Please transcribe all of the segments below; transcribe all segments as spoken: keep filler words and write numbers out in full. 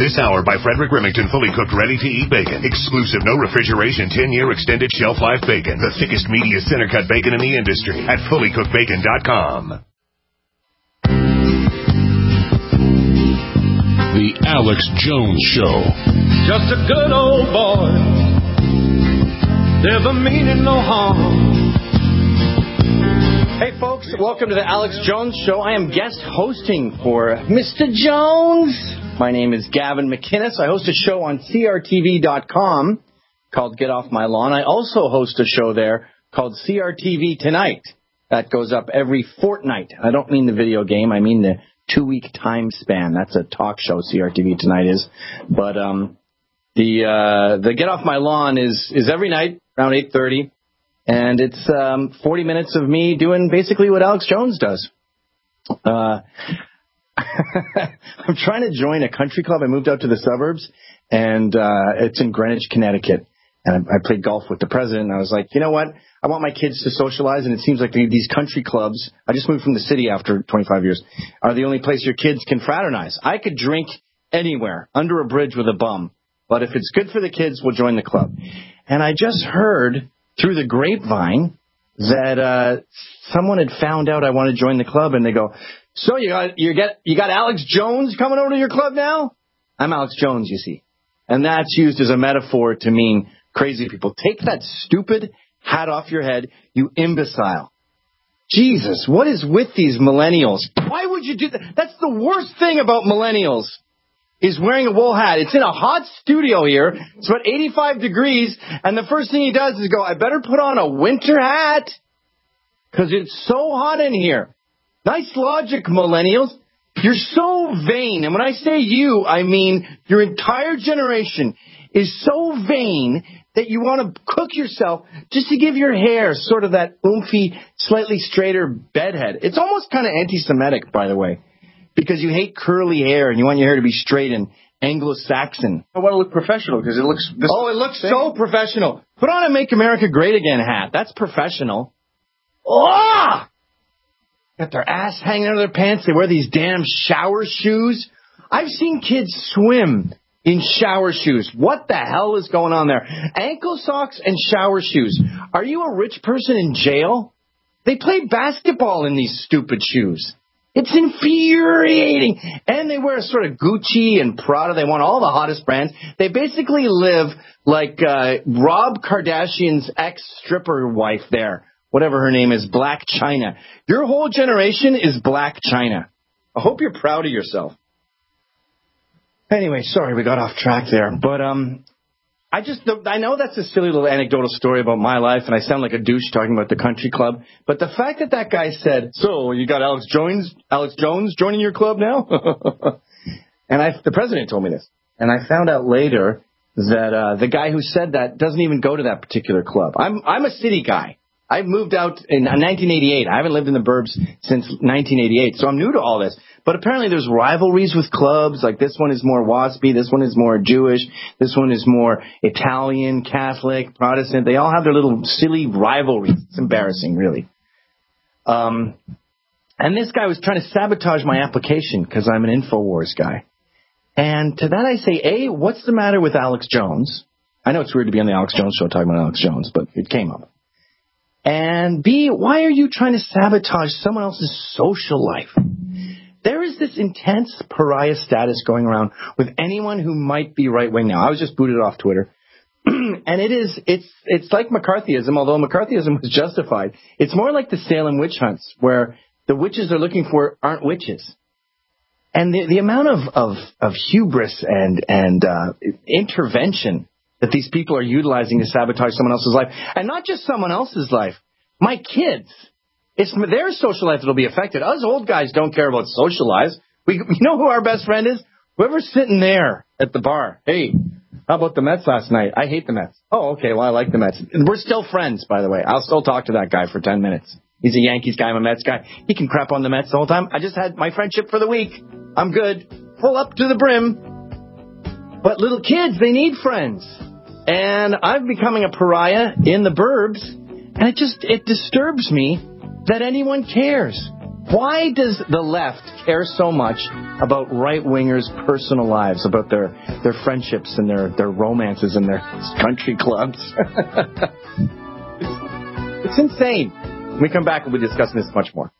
This hour by Frederick Remington, fully cooked, ready-to-eat bacon. Exclusive, no refrigeration, ten-year extended shelf life bacon. The thickest, meatiest center-cut bacon in the industry at fully cooked bacon dot com. The Alex Jones Show. Just a good old boy, never meaning no harm. Hey folks, welcome to the Alex Jones Show. I am guest hosting for Mister Jones. My name is Gavin McInnes. I host a show on C R T V dot com called Get Off My Lawn. I also host a show there called C R T V Tonight. That goes up every fortnight. I don't mean the video game. I mean the two-week time span. That's a talk show, C R T V Tonight is. But um, the uh, the Get Off My Lawn is, is every night around eight thirty. And it's um, forty minutes of me doing basically what Alex Jones does. Uh, I'm trying to join a country club. I moved out to the suburbs, and uh, it's in Greenwich, Connecticut. And I, I played golf with the president, and I was like, you know what? I want my kids to socialize, and it seems like these country clubs, I just moved from the city after twenty-five years, are the only place your kids can fraternize. I could drink anywhere, under a bridge with a bum. But if it's good for the kids, we'll join the club. And I just heard through the grapevine that uh, someone had found out I want to join the club, and they go, so you got you get you got Alex Jones coming over to your club now? I'm Alex Jones, you see. And that's used as a metaphor to mean crazy people. Take that stupid hat off your head, you imbecile. Jesus, what is with these millennials? Why would you do that? That's the worst thing about millennials, is wearing a wool hat. It's in a hot studio here. It's about eighty-five degrees, and the first thing he does is go, I better put on a winter hat because it's so hot in here. Nice logic, millennials. You're so vain. And when I say you, I mean your entire generation is so vain that you want to cook yourself just to give your hair sort of that oomphy, slightly straighter bedhead. It's almost kind of anti-Semitic, by the way, because you hate curly hair and you want your hair to be straight and Anglo-Saxon. I want to look professional because it looks... This oh, it looks thing. so professional. Put on a Make America Great Again hat. That's professional. Oh! Got their ass hanging out of their pants. They wear these damn shower shoes. I've seen kids swim in shower shoes. What the hell is going on there? Ankle socks and shower shoes. Are you a rich person in jail? They play basketball in these stupid shoes. It's infuriating. And they wear sort of Gucci and Prada. They want all the hottest brands. They basically live like uh, Rob Kardashian's ex-stripper wife there. Whatever her name is, Black China. Your whole generation is Black China. I hope you're proud of yourself. Anyway, sorry we got off track there. But um, I just, I know that's a silly little anecdotal story about my life, and I sound like a douche talking about the country club. But the fact that that guy said, so you got Alex Jones, Alex Jones joining your club now? And I, the president told me this. And I found out later that uh, the guy who said that doesn't even go to that particular club. I'm, I'm a city guy. I moved out in nineteen eighty-eight. I haven't lived in the burbs since nineteen eighty-eight, so I'm new to all this. But apparently there's rivalries with clubs, like this one is more WASPy, this one is more Jewish, this one is more Italian, Catholic, Protestant. They all have their little silly rivalries. It's embarrassing, really. Um, and this guy was trying to sabotage my application because I'm an InfoWars guy. And to that I say, A, what's the matter with Alex Jones? I know it's weird to be on the Alex Jones show talking about Alex Jones, but it came up. And B, why are you trying to sabotage someone else's social life? There is this intense pariah status going around with anyone who might be right-wing now. I was just booted off Twitter. And it is, it's, it's like McCarthyism, although McCarthyism was justified. It's more like the Salem witch hunts, where the witches they're looking for aren't witches. And the, the amount of, of, of hubris and, and uh, intervention that these people are utilizing to sabotage someone else's life. And not just someone else's life. My kids. It's their social life that will be affected. Us old guys don't care about social lives. We, you know who our best friend is? Whoever's sitting there at the bar. Hey, how about the Mets last night? I hate the Mets. Oh, okay, well, I like the Mets. And we're still friends, by the way. I'll still talk to that guy for ten minutes. He's a Yankees guy, I'm a Mets guy. He can crap on the Mets the whole time. I just had my friendship for the week. I'm good. Full up to the brim. But little kids, they need friends. And I'm becoming a pariah in the burbs, and it just, it disturbs me that anyone cares. Why does the left care so much about right-wingers' personal lives, about their, their friendships and their, their romances and their country clubs? it's, it's insane. When we come back, we'll be discussing this much more.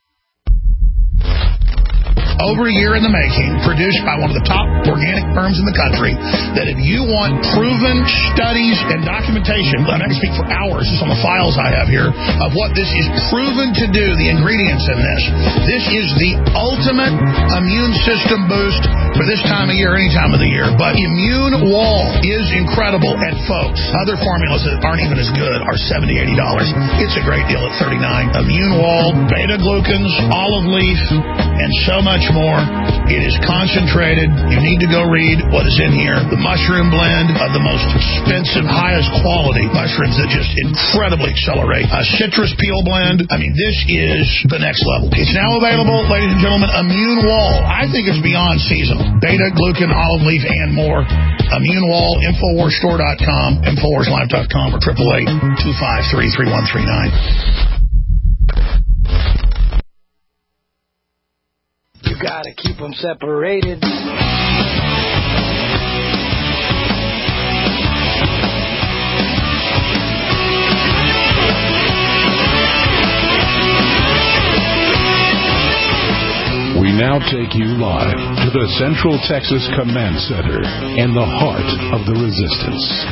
Over a year in the making, produced by one of the top organic firms in the country, that if you want proven studies and documentation, I can speak for hours just on the files I have here, of what this is proven to do, the ingredients in this. This is the ultimate immune system boost for this time of year, any time of the year. But Immune Wall is incredible. And folks, other formulas that aren't even as good are seventy dollars, eighty dollars. It's a great deal at thirty-nine dollars. Immune Wall, beta-glucans, olive leaf, and so much more. It is concentrated. You need to go read what is in here. The mushroom blend of the most expensive, highest quality mushrooms that just incredibly accelerate. A citrus peel blend. I mean, this is the next level. It's now available, ladies and gentlemen. Immune Wall. I think it's beyond seasonal. Beta, glucan, olive leaf, and more. Immune Wall, Infowars Store dot com, Infowars Live dot com, or eight eight eight, two five three, three one three nine. You gotta keep them separated. We now take you live to the Central Texas Command Center in the heart of the resistance.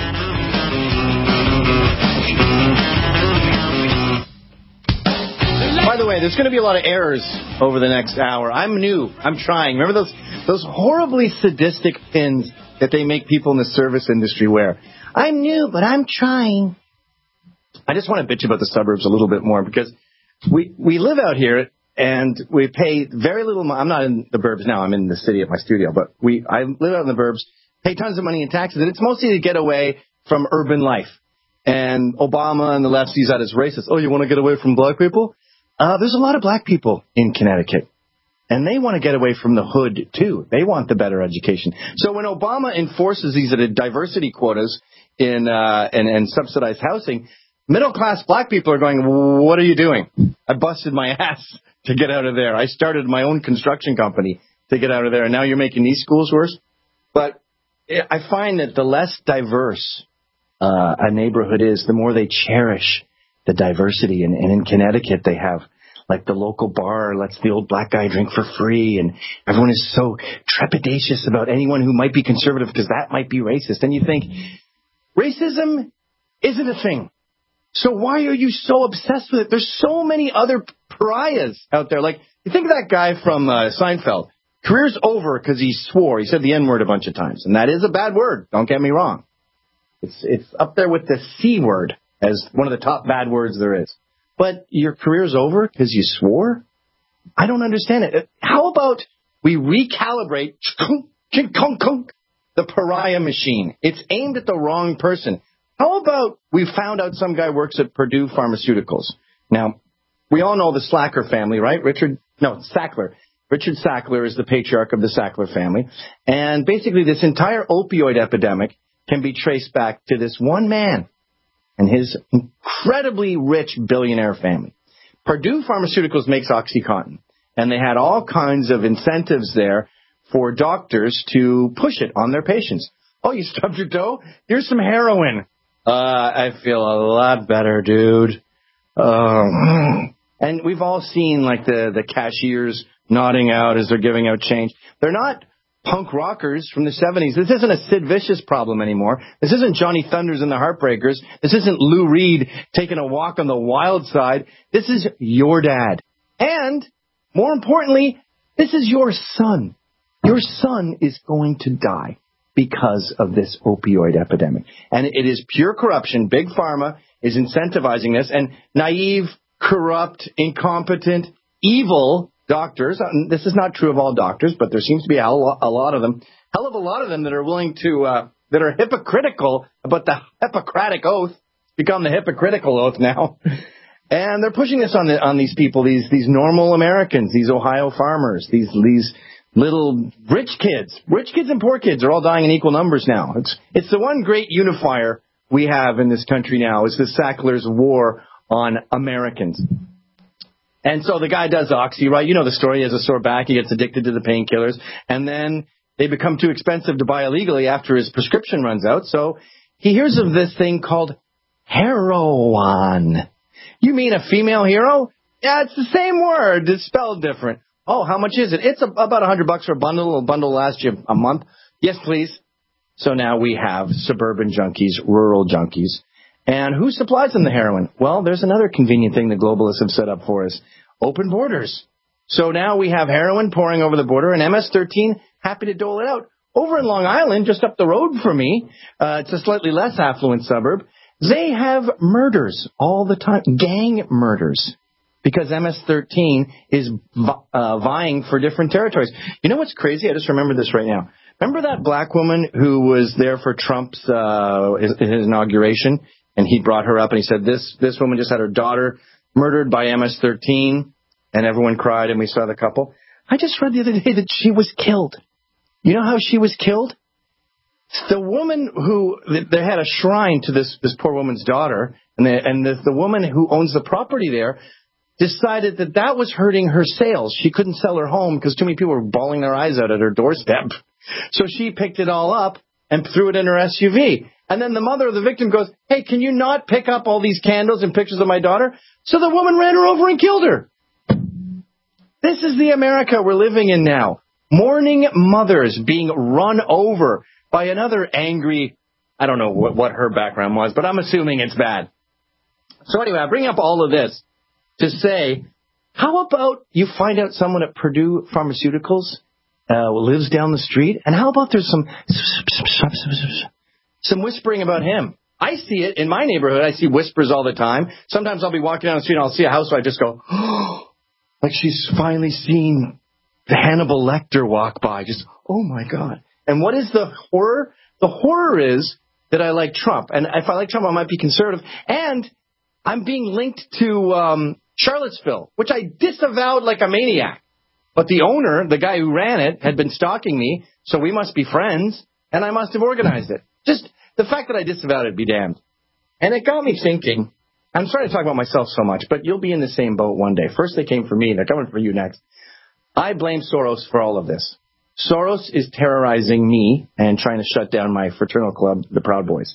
By the way, there's going to be a lot of errors over the next hour. I'm new. I'm trying. Remember those those horribly sadistic pins that they make people in the service industry wear? I'm new, but I'm trying. I just want to bitch about the suburbs a little bit more because we we live out here and we pay very little money. I'm not in the burbs now. I'm in the city at my studio, but we I live out in the burbs, pay tons of money in taxes, and it's mostly to get away from urban life. And Obama and the left sees that as racist. Oh, you want to get away from black people? Uh, there's a lot of black people in Connecticut, and they want to get away from the hood, too. They want the better education. So when Obama enforces these diversity quotas in uh, and, and subsidized housing, middle-class black people are going, what are you doing? I busted my ass to get out of there. I started my own construction company to get out of there, and now you're making these schools worse? But I find that the less diverse uh, a neighborhood is, the more they cherish the diversity. And, and in Connecticut, they have, like, the local bar lets the old black guy drink for free, and everyone is so trepidatious about anyone who might be conservative because that might be racist. And you think, racism isn't a thing. So why are you so obsessed with it? There's so many other pariahs out there. Like, you think of that guy from uh, Seinfeld. Career's over because he swore. He said the N-word a bunch of times. And that is a bad word. Don't get me wrong. It's it's up there with the C word as one of the top bad words there is. But your career's over because you swore? I don't understand it. How about we recalibrate the pariah machine? It's aimed at the wrong person. How about we found out some guy works at Purdue Pharmaceuticals? Now, we all know the Slacker family, right? Richard, no, Sackler. Richard Sackler is the patriarch of the Sackler family. And basically this entire opioid epidemic can be traced back to this one man and his incredibly rich billionaire family. Purdue Pharmaceuticals makes OxyContin, and they had all kinds of incentives there for doctors to push it on their patients. Oh, you stubbed your toe? Here's some heroin. Uh, I feel a lot better, dude. Um, and we've all seen, like, the, the cashiers nodding out as they're giving out change. They're not punk rockers from the seventies. This isn't a Sid Vicious problem anymore. This isn't Johnny Thunders and the Heartbreakers. This isn't Lou Reed taking a walk on the wild side. This is your dad. And, more importantly, this is your son. Your son is going to die because of this opioid epidemic. And it is pure corruption. Big Pharma is incentivizing this. And naive, corrupt, incompetent, evil doctors, this is not true of all doctors, but there seems to be a lot of them, hell of a lot of them that are willing to, uh, that are hypocritical about the Hippocratic Oath. It's become the hypocritical oath now. And they're pushing this on the, on these people, these, these normal Americans, these Ohio farmers, these, these little rich kids. Rich kids and poor kids are all dying in equal numbers now. It's, it's the one great unifier we have in this country now is the Sackler's war on Americans. And so the guy does oxy, right? You know the story. He has a sore back. He gets addicted to the painkillers. And then they become too expensive to buy illegally after his prescription runs out. So he hears of this thing called heroin. You mean a female hero? Yeah, it's the same word. It's spelled different. Oh, how much is it? It's a, about a hundred bucks for a bundle. A bundle lasts you a month. Yes, please. So now we have suburban junkies, rural junkies. And who supplies them the heroin? Well, there's another convenient thing the globalists have set up for us. Open borders. So now we have heroin pouring over the border, and M S thirteen happy to dole it out. Over in Long Island, just up the road from me, uh, it's a slightly less affluent suburb, they have murders all the time, gang murders, because M S thirteen is uh, vying for different territories. You know what's crazy? I just remembered this right now. Remember that black woman who was there for Trump's uh, his, his inauguration, and he brought her up and he said, this this woman just had her daughter murdered by M S thirteen, and everyone cried, and we saw the couple. I just read the other day that she was killed. You know how she was killed? The woman who, they had a shrine to this, this poor woman's daughter, and, the, and the, the woman who owns the property there decided that that was hurting her sales. She couldn't sell her home because too many people were bawling their eyes out at her doorstep. So she picked it all up and threw it in her S U V. And then the mother of the victim goes, hey, can you not pick up all these candles and pictures of my daughter? So the woman ran her over and killed her. This is the America we're living in now. Mourning mothers being run over by another angry, I don't know what, what her background was, but I'm assuming it's bad. So anyway, I bring up all of this to say, how about you find out someone at Purdue Pharmaceuticals uh, lives down the street, and how about there's some some whispering about him? I see it in my neighborhood. I see whispers all the time. Sometimes I'll be walking down the street and I'll see a house where I just go, oh, like she's finally seen the Hannibal Lecter walk by. Just, oh, my God. And what is the horror? The horror is that I like Trump. And if I like Trump, I might be conservative. And I'm being linked to um, Charlottesville, which I disavowed like a maniac. But the owner, the guy who ran it, had been stalking me, so we must be friends, and I must have organized it. Just the fact that I disavowed it, be damned. And it got me thinking. I'm sorry to talk about myself so much, but you'll be in the same boat one day. First they came for me, they're coming for you next. I blame Soros for all of this. Soros is terrorizing me and trying to shut down my fraternal club, the Proud Boys.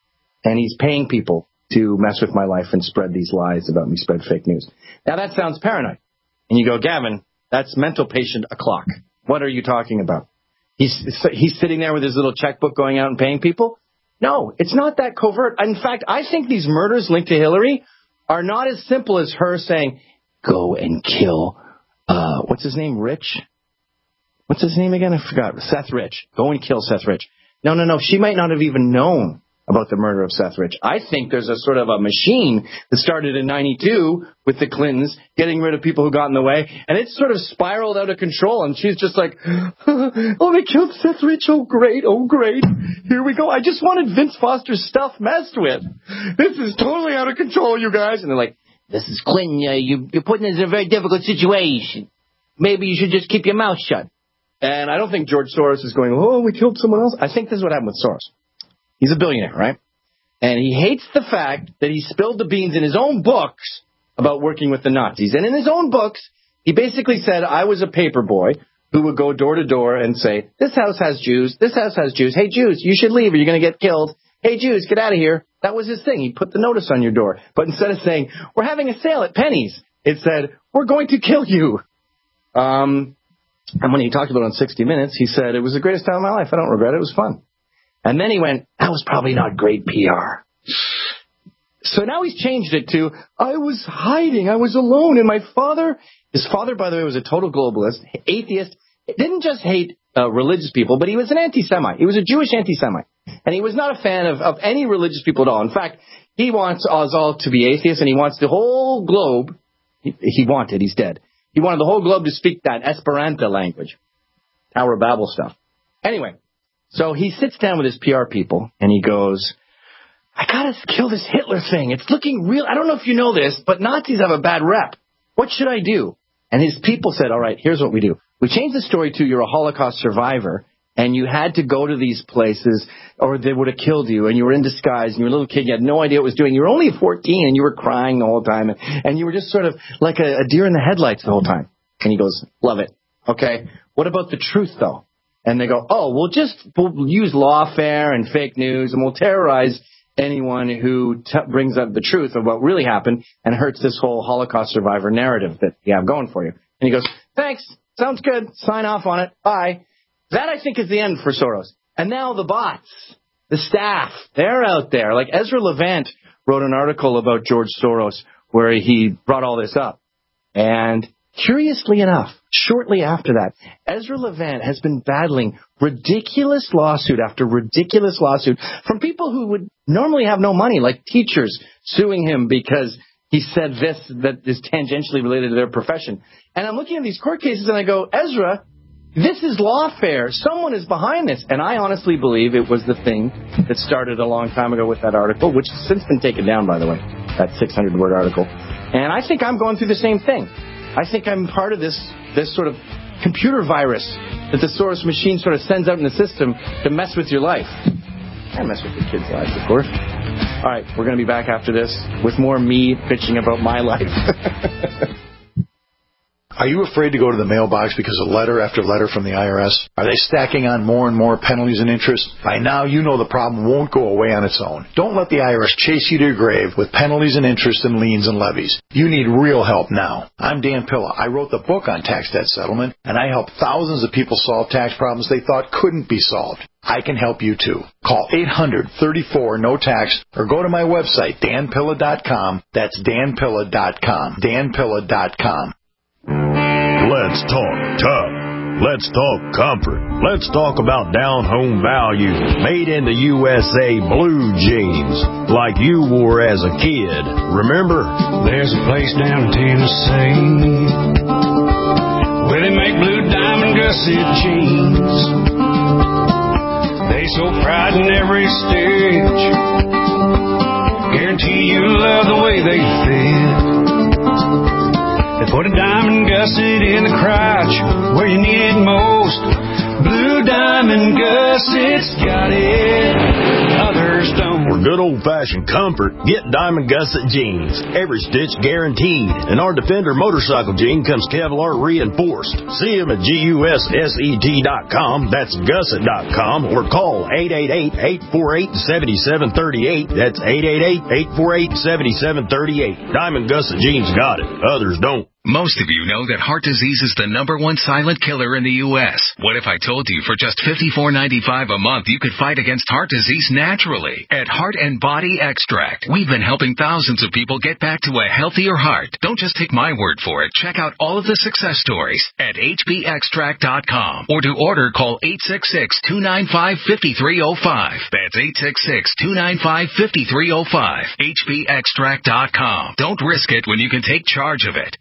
And he's paying people to mess with my life and spread these lies about me, spread fake news. Now, that sounds paranoid. And you go, Gavin, that's mental patient o'clock. What are you talking about? He's he's sitting there with his little checkbook going out and paying people? No, it's not that covert. In fact, I think these murders linked to Hillary are not as simple as her saying, go and kill, uh, what's his name, Rich? What's his name again? I forgot. Seth Rich. Go and kill Seth Rich. No, no, no. She might not have even known about the murder of Seth Rich. I think there's a sort of a machine that started in ninety-two with the Clintons, getting rid of people who got in the way, and it's sort of spiraled out of control, and she's just like, oh, they killed Seth Rich. Oh, great. Oh, great. Here we go. I just wanted Vince Foster's stuff messed with. This is totally out of control, you guys. And they're like, this is Clinton. Uh, you, you're putting us in a very difficult situation. Maybe you should just keep your mouth shut. And I don't think George Soros is going, oh, we killed someone else. I think this is what happened with Soros. He's a billionaire, right? And he hates the fact that he spilled the beans in his own books about working with the Nazis. And in his own books, he basically said, I was a paper boy who would go door to door and say, this house has Jews, this house has Jews. Hey, Jews, you should leave or you're going to get killed. Hey, Jews, get out of here. That was his thing. He put the notice on your door. But instead of saying, we're having a sale at Penny's, it said, we're going to kill you. Um... And when he talked about it on sixty minutes, he said, it was the greatest time of my life. I don't regret it. It was fun. And then he went, that was probably not great P R. So now he's changed it to, I was hiding. I was alone. And my father, his father, by the way, was a total globalist, atheist, didn't just hate uh, religious people, but he was an anti-Semite. He was a Jewish anti-Semite. And he was not a fan of, of any religious people at all. In fact, he wants us all to be atheists, and he wants the whole globe, he, he wanted, he's dead. He wanted the whole globe to speak that Esperanto language, Tower of Babel stuff. Anyway, so he sits down with his P R people, and he goes, I got to kill this Hitler thing. It's looking real. I don't know if you know this, but Nazis have a bad rep. What should I do? And his people said, all right, here's what we do. We change the story to you're a Holocaust survivor, and you had to go to these places or they would have killed you, and you were in disguise, and you were a little kid, you had no idea what it was doing. You were only fourteen, and you were crying the whole time, and, and you were just sort of like a, a deer in the headlights the whole time. And he goes, love it. Okay, what about the truth, though? And they go, oh, we'll just we'll use lawfare and fake news, and we'll terrorize anyone who t- brings up the truth of what really happened and hurts this whole Holocaust survivor narrative that you have going for you. And he goes, thanks, sounds good, sign off on it, bye. That, I think, is the end for Soros. And now the bots, the staff, they're out there. Like Ezra Levant wrote an article about George Soros where he brought all this up. And curiously enough, shortly after that, Ezra Levant has been battling ridiculous lawsuit after ridiculous lawsuit from people who would normally have no money, like teachers suing him because he said this that is tangentially related to their profession. And I'm looking at these court cases and I go, Ezra, this is lawfare. Someone is behind this. And I honestly believe it was the thing that started a long time ago with that article, which has since been taken down, by the way, that six hundred word article. And I think I'm going through the same thing. I think I'm part of this this sort of computer virus that the Soros machine sort of sends out in the system to mess with your life. I mess with your kids' lives, of course. All right, we're going to be back after this with more me bitching about my life. Are you afraid to go to the mailbox because of letter after letter from the I R S? Are they stacking on more and more penalties and interest? By now, you know the problem won't go away on its own. Don't let the I R S chase you to your grave with penalties and interest and liens and levies. You need real help now. I'm Dan Pilla. I wrote the book on tax debt settlement, and I help thousands of people solve tax problems they thought couldn't be solved. I can help you too. Call eight hundred, thirty-four, no tax or go to my website, dan pilla dot com. That's dan pilla dot com. dan pilla dot com. Let's talk tough. Let's talk comfort. Let's talk about down-home value made in the U S A blue jeans like you wore as a kid. Remember? There's a place down in Tennessee where they make blue diamond gusset jeans. They so pride in every stitch. Guarantee you love the way they fit. They put a diamond gusset in the crotch where you need it most. Blue diamond gussets got it, others don't. For good old-fashioned comfort, get Diamond Gusset jeans. Every stitch guaranteed. And our Defender motorcycle jean comes Kevlar reinforced. See them at gusset dot com. That's gusset dot com. Or call eight eight eight, eight four eight, seven seven three eight. That's eight eight eight, eight four eight, seven seven three eight. Diamond Gusset jeans got it. Others don't. Most of you know that heart disease is the number one silent killer in the U S What if I told you for just fifty-four ninety-five a month you could fight against heart disease naturally? At Heart and Body Extract, we've been helping thousands of people get back to a healthier heart. Don't just take my word for it. Check out all of the success stories at h b extract dot com. Or to order, call eight six six, two nine five, five three zero five. That's eight six six, two nine five, five three zero five. h b extract dot com. Don't risk it when you can take charge of it.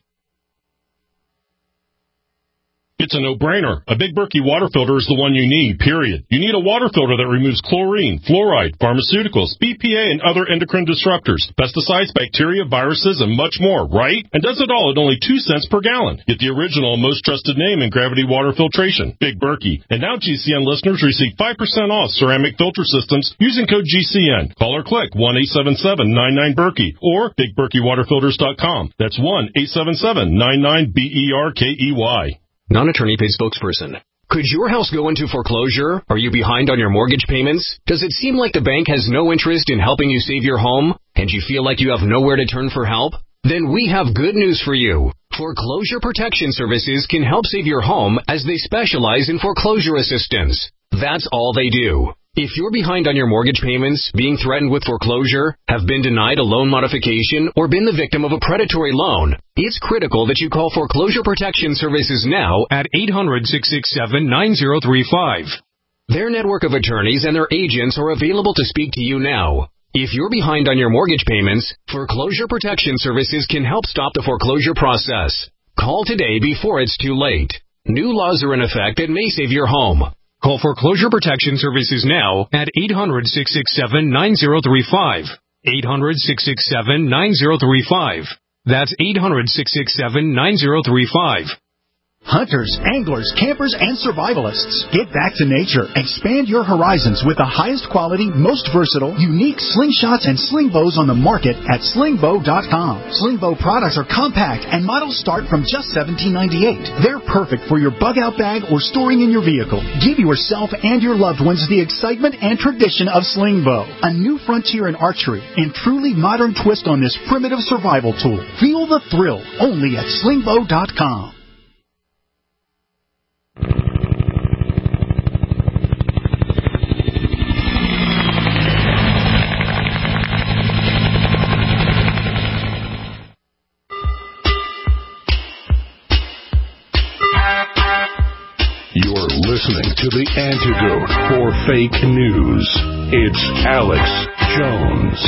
It's a no-brainer. A Big Berkey water filter is the one you need, period. You need a water filter that removes chlorine, fluoride, pharmaceuticals, B P A, and other endocrine disruptors, pesticides, bacteria, viruses, and much more, right? And does it all at only two cents per gallon. Get the original, most trusted name in gravity water filtration, Big Berkey. And now G C N listeners receive five percent off ceramic filter systems using code G C N. Call or click one eight seven seven, nine nine, Berkey or big berkey water filters dot com. That's one eight seven seven, nine nine, B E R K E Y. Non-attorney paid spokesperson. Could your house go into foreclosure? Are you behind on your mortgage payments? Does it seem like the bank has no interest in helping you save your home? And you feel like you have nowhere to turn for help? Then we have good news for you. Foreclosure Protection Services can help save your home as they specialize in foreclosure assistance. That's all they do. If you're behind on your mortgage payments, being threatened with foreclosure, have been denied a loan modification, or been the victim of a predatory loan, it's critical that you call Foreclosure Protection Services now at eight hundred, six six seven, nine zero three five. Their network of attorneys and their agents are available to speak to you now. If you're behind on your mortgage payments, Foreclosure Protection Services can help stop the foreclosure process. Call today before it's too late. New laws are in effect that may save your home. Call Foreclosure Protection Services now at eight hundred, six six seven, nine zero three five. eight hundred, six six seven, nine zero three five. That's eight hundred, six six seven, nine zero three five. Hunters, anglers, campers, and survivalists. Get back to nature. Expand your horizons with the highest quality, most versatile, unique slingshots and sling bows on the market at sling bow dot com. Sling bow products are compact and models start from just seventeen ninety-eight. They're perfect for your bug-out bag or storing in your vehicle. Give yourself and your loved ones the excitement and tradition of sling bow. A new frontier in archery and truly modern twist on this primitive survival tool. Feel the thrill only at sling bow dot com. You're listening to the antidote for fake news. It's Alex Jones.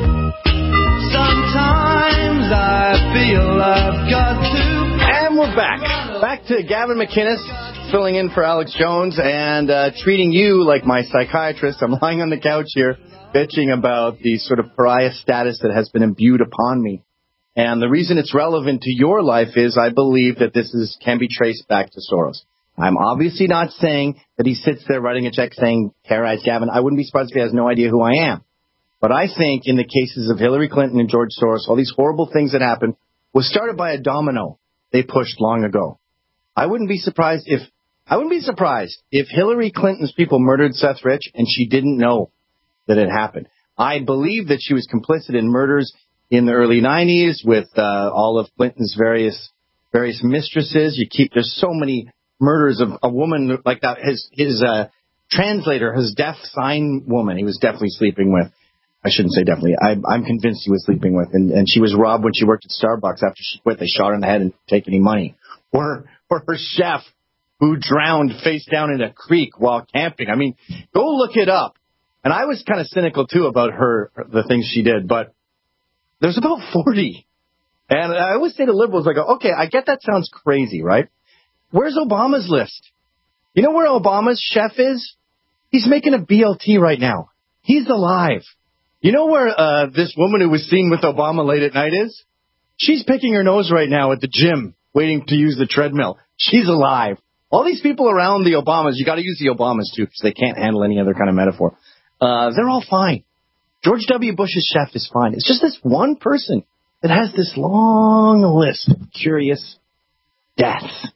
Sometimes I feel I've got to. And we're back. Back to Gavin McInnes, filling in for Alex Jones and uh, treating you like my psychiatrist. I'm lying on the couch here, bitching about the sort of pariah status that has been imbued upon me. And the reason it's relevant to your life is I believe that this is can be traced back to Soros. I'm obviously not saying that he sits there writing a check saying, terrorize Gavin. I wouldn't be surprised if he has no idea who I am. But I think in the cases of Hillary Clinton and George Soros, all these horrible things that happened was started by a domino they pushed long ago. I wouldn't be surprised if I wouldn't be surprised if Hillary Clinton's people murdered Seth Rich and she didn't know that it happened. I believe that she was complicit in murders in the early nineties with uh, all of Clinton's various various mistresses. You keep there's so many murders of a woman like that. His his uh, translator, his deaf sign woman, he was definitely sleeping with. I shouldn't say definitely. I, I'm convinced he was sleeping with, and, and she was robbed when she worked at Starbucks. After she quit, they shot her in the head and didn't take any money. Or or her chef who drowned face down in a creek while camping. I mean, go look it up. And I was kind of cynical too about her the things she did, but there's about forty. And I always say to liberals, I go, okay, I get that sounds crazy, right? Where's Obama's list? You know where Obama's chef is? He's making a B L T right now. He's alive. You know where uh, this woman who was seen with Obama late at night is? She's picking her nose right now at the gym, waiting to use the treadmill. She's alive. All these people around the Obamas, you got to use the Obamas too, because they can't handle any other kind of metaphor. Uh, they're all fine. George W. Bush's chef is fine. It's just this one person that has this long list of curious deaths.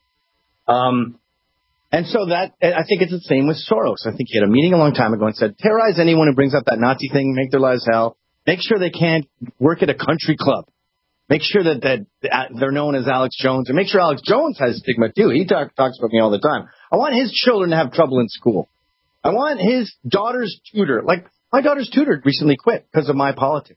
Um, and so that, I think it's the same with Soros. I think he had a meeting a long time ago and said, terrorize anyone who brings up that Nazi thing, make their lives hell. Make sure they can't work at a country club. Make sure that, that they're known as Alex Jones. And make sure Alex Jones has stigma too. He talk, talks about me all the time. I want his children to have trouble in school. I want his daughter's tutor. Like, my daughter's tutor recently quit because of my politics.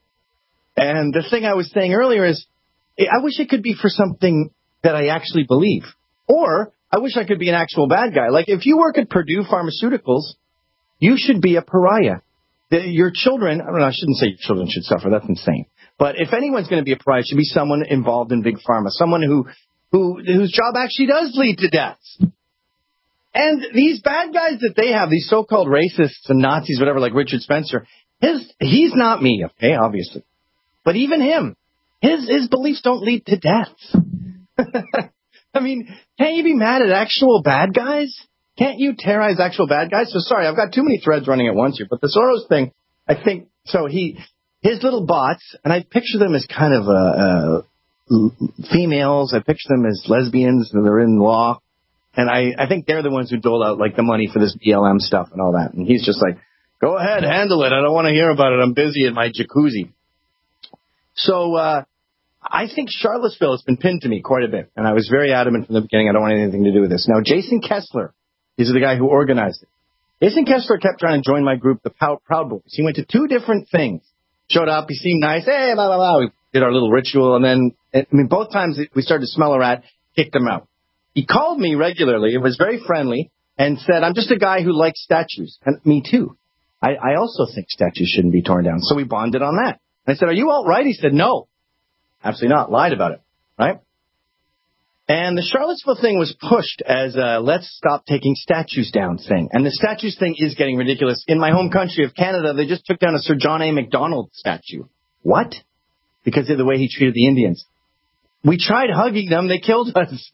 And the thing I was saying earlier is, I wish it could be for something that I actually believe. Or I wish I could be an actual bad guy. Like, if you work at Purdue Pharmaceuticals, you should be a pariah. The, your children, I don't know, I shouldn't say your children should suffer. That's insane. But if anyone's going to be a pariah, it should be someone involved in big pharma, someone who, who whose job actually does lead to deaths. And these bad guys that they have, these so-called racists and Nazis, whatever, like Richard Spencer, his he's not me, okay, obviously. But even him, his his beliefs don't lead to deaths. I mean, can't you be mad at actual bad guys? Can't you terrorize actual bad guys? So sorry, I've got too many threads running at once here. But the Soros thing, I think, so he, his little bots, and I picture them as kind of uh, uh, females. I picture them as lesbians, and they're in law. And I, I think they're the ones who dole out, like, the money for this B L M stuff and all that. And he's just like, go ahead, handle it. I don't want to hear about it. I'm busy in my jacuzzi. So uh, I think Charlottesville has been pinned to me quite a bit. And I was very adamant from the beginning, I don't want anything to do with this. Now, Jason Kessler is the guy who organized it. Jason Kessler kept trying to join my group, the Proud Boys. He went to two different things. Showed up, he seemed nice. Hey, blah, blah, blah. We did our little ritual. And then, I mean, both times we started to smell a rat, kicked him out. He called me regularly. It was very friendly and said, I'm just a guy who likes statues. And me too. I, I also think statues shouldn't be torn down. So we bonded on that. And I said, are you alt-right? He said, no. Absolutely not. Lied about it. Right? And the Charlottesville thing was pushed as a let's stop taking statues down thing. And the statues thing is getting ridiculous. In my home country of Canada, they just took down a Sir John A. Macdonald statue. What? Because of the way he treated the Indians. We tried hugging them. They killed us.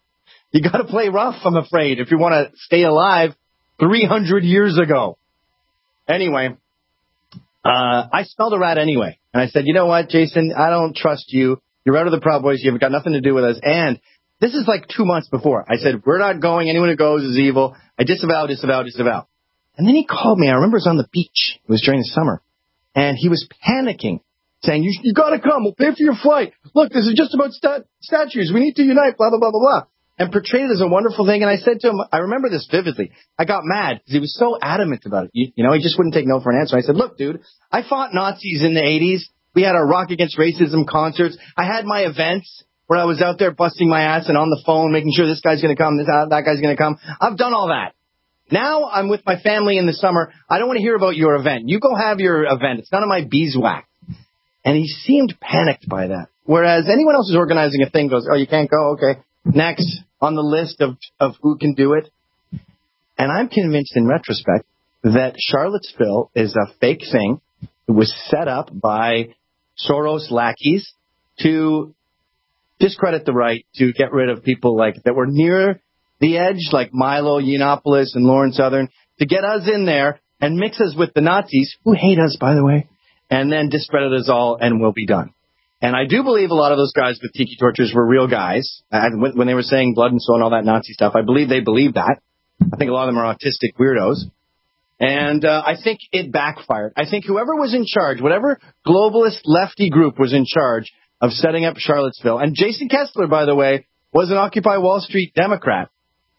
You got to play rough, I'm afraid, if you want to stay alive three hundred years ago. Anyway, uh, I smelled a rat anyway. And I said, you know what, Jason, I don't trust you. You're out of the Proud Boys. You've got nothing to do with us. And this is like two months before. I said, we're not going. Anyone who goes is evil. I disavow, disavow, disavow. And then he called me. I remember it was on the beach. It was during the summer. And he was panicking, saying, you, you got to come. We'll pay for your flight. Look, this is just about stat- statues. We need to unite, blah, blah, blah, blah, blah. And portrayed it as a wonderful thing. And I said to him, I remember this vividly. I got mad because he was so adamant about it. You, you know, he just wouldn't take no for an answer. I said, look, dude, I fought Nazis in the eighties. We had our Rock Against Racism concerts. I had my events where I was out there busting my ass and on the phone, making sure this guy's going to come, this, that guy's going to come. I've done all that. Now I'm with my family in the summer. I don't want to hear about your event. You go have your event. It's none of my beeswax. And he seemed panicked by that. Whereas anyone else who's organizing a thing goes, oh, you can't go? Okay. Next on the list of, of who can do it. And I'm convinced in retrospect that Charlottesville is a fake thing. It was set up by Soros lackeys to discredit the right, to get rid of people like that were near the edge, like Milo Yiannopoulos and Lauren Southern, to get us in there and mix us with the Nazis, who hate us, by the way, and then discredit us all, and we'll be done. And I do believe a lot of those guys with tiki torches were real guys. And when they were saying blood and soul and all that Nazi stuff, I believe they believed that. I think a lot of them are autistic weirdos. And uh, I think it backfired. I think whoever was in charge, whatever globalist lefty group was in charge of setting up Charlottesville, and Jason Kessler, by the way, was an Occupy Wall Street Democrat.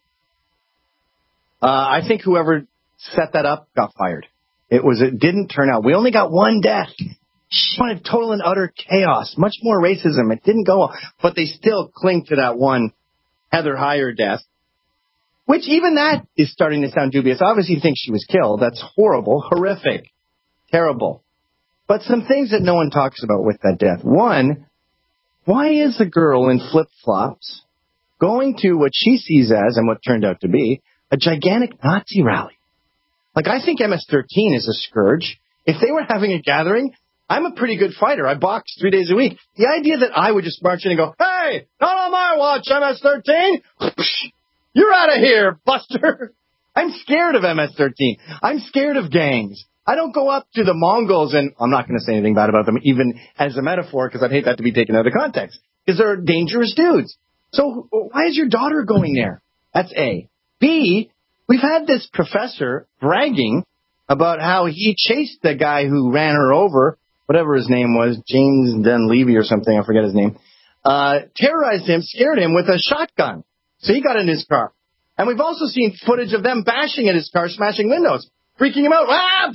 Uh, I think whoever set that up got fired. It was. It didn't turn out. We only got one death. She wanted total and utter chaos, much more racism. It didn't go well. But they still cling to that one Heather Heyer death, which even that is starting to sound dubious. Obviously, you think she was killed. That's horrible, horrific, terrible. But some things that no one talks about with that death. One, why is a girl in flip-flops going to what she sees as, and what turned out to be, a gigantic Nazi rally? Like, I think M S thirteen is a scourge. If they were having a gathering, I'm a pretty good fighter. I box three days a week. The idea that I would just march in and go, hey, not on my watch, M S thirteen. You're out of here, Buster. I'm scared of M S thirteen. I'm scared of gangs. I don't go up to the Mongols, and I'm not going to say anything bad about them, even as a metaphor, because I'd hate that to be taken out of context, because they're dangerous dudes. So why is your daughter going there? That's A. B, we've had this professor bragging about how he chased the guy who ran her over, whatever his name was, James Dunleavy or something, I forget his name, uh, terrorized him, scared him with a shotgun. So he got in his car. And we've also seen footage of them bashing at his car, smashing windows, freaking him out. Ah!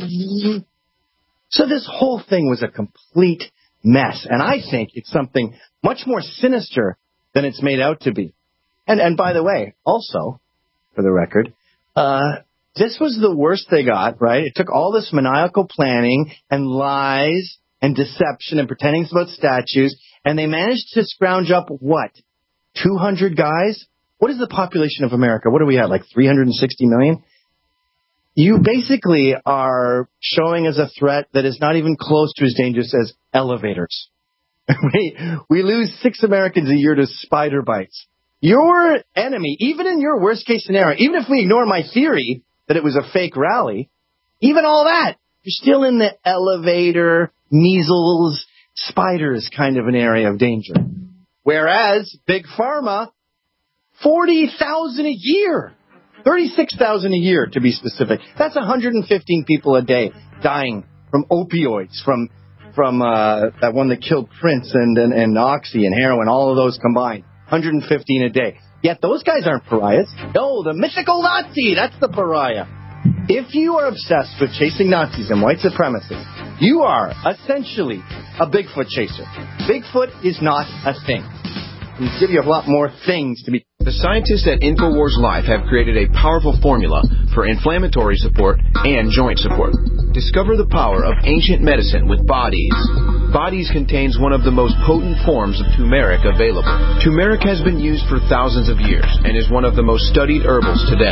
So this whole thing was a complete mess. And I think it's something much more sinister than it's made out to be. And and by the way, also, for the record, uh, this was the worst they got, right? It took all this maniacal planning and lies and deception and pretending it's about statues, and they managed to scrounge up, what, two hundred guys? What is the population of America? What do we have, like three hundred sixty million? You basically are showing us a threat that is not even close to as dangerous as elevators. we, we lose six Americans a year to spider bites. Your enemy, even in your worst case scenario, even if we ignore my theory that it was a fake rally, even all that, you're still in the elevator, measles, spiders kind of an area of danger. Whereas Big Pharma, forty thousand a year, thirty-six thousand a year to be specific. That's one hundred fifteen people a day dying from opioids, from from uh, that one that killed Prince and, and, and Oxy and heroin, all of those combined. one hundred fifteen a day. Yet those guys aren't pariahs. No, the mythical Nazi, that's the pariah. If you are obsessed with chasing Nazis and white supremacists, you are essentially a Bigfoot chaser. Bigfoot is not a thing. We give you a lot more things to be. The scientists at InfoWars Life have created a powerful formula for inflammatory support and joint support. Discover the power of ancient medicine with Bodies. Bodies contains one of the most potent forms of turmeric available. Turmeric has been used for thousands of years and is one of the most studied herbals today.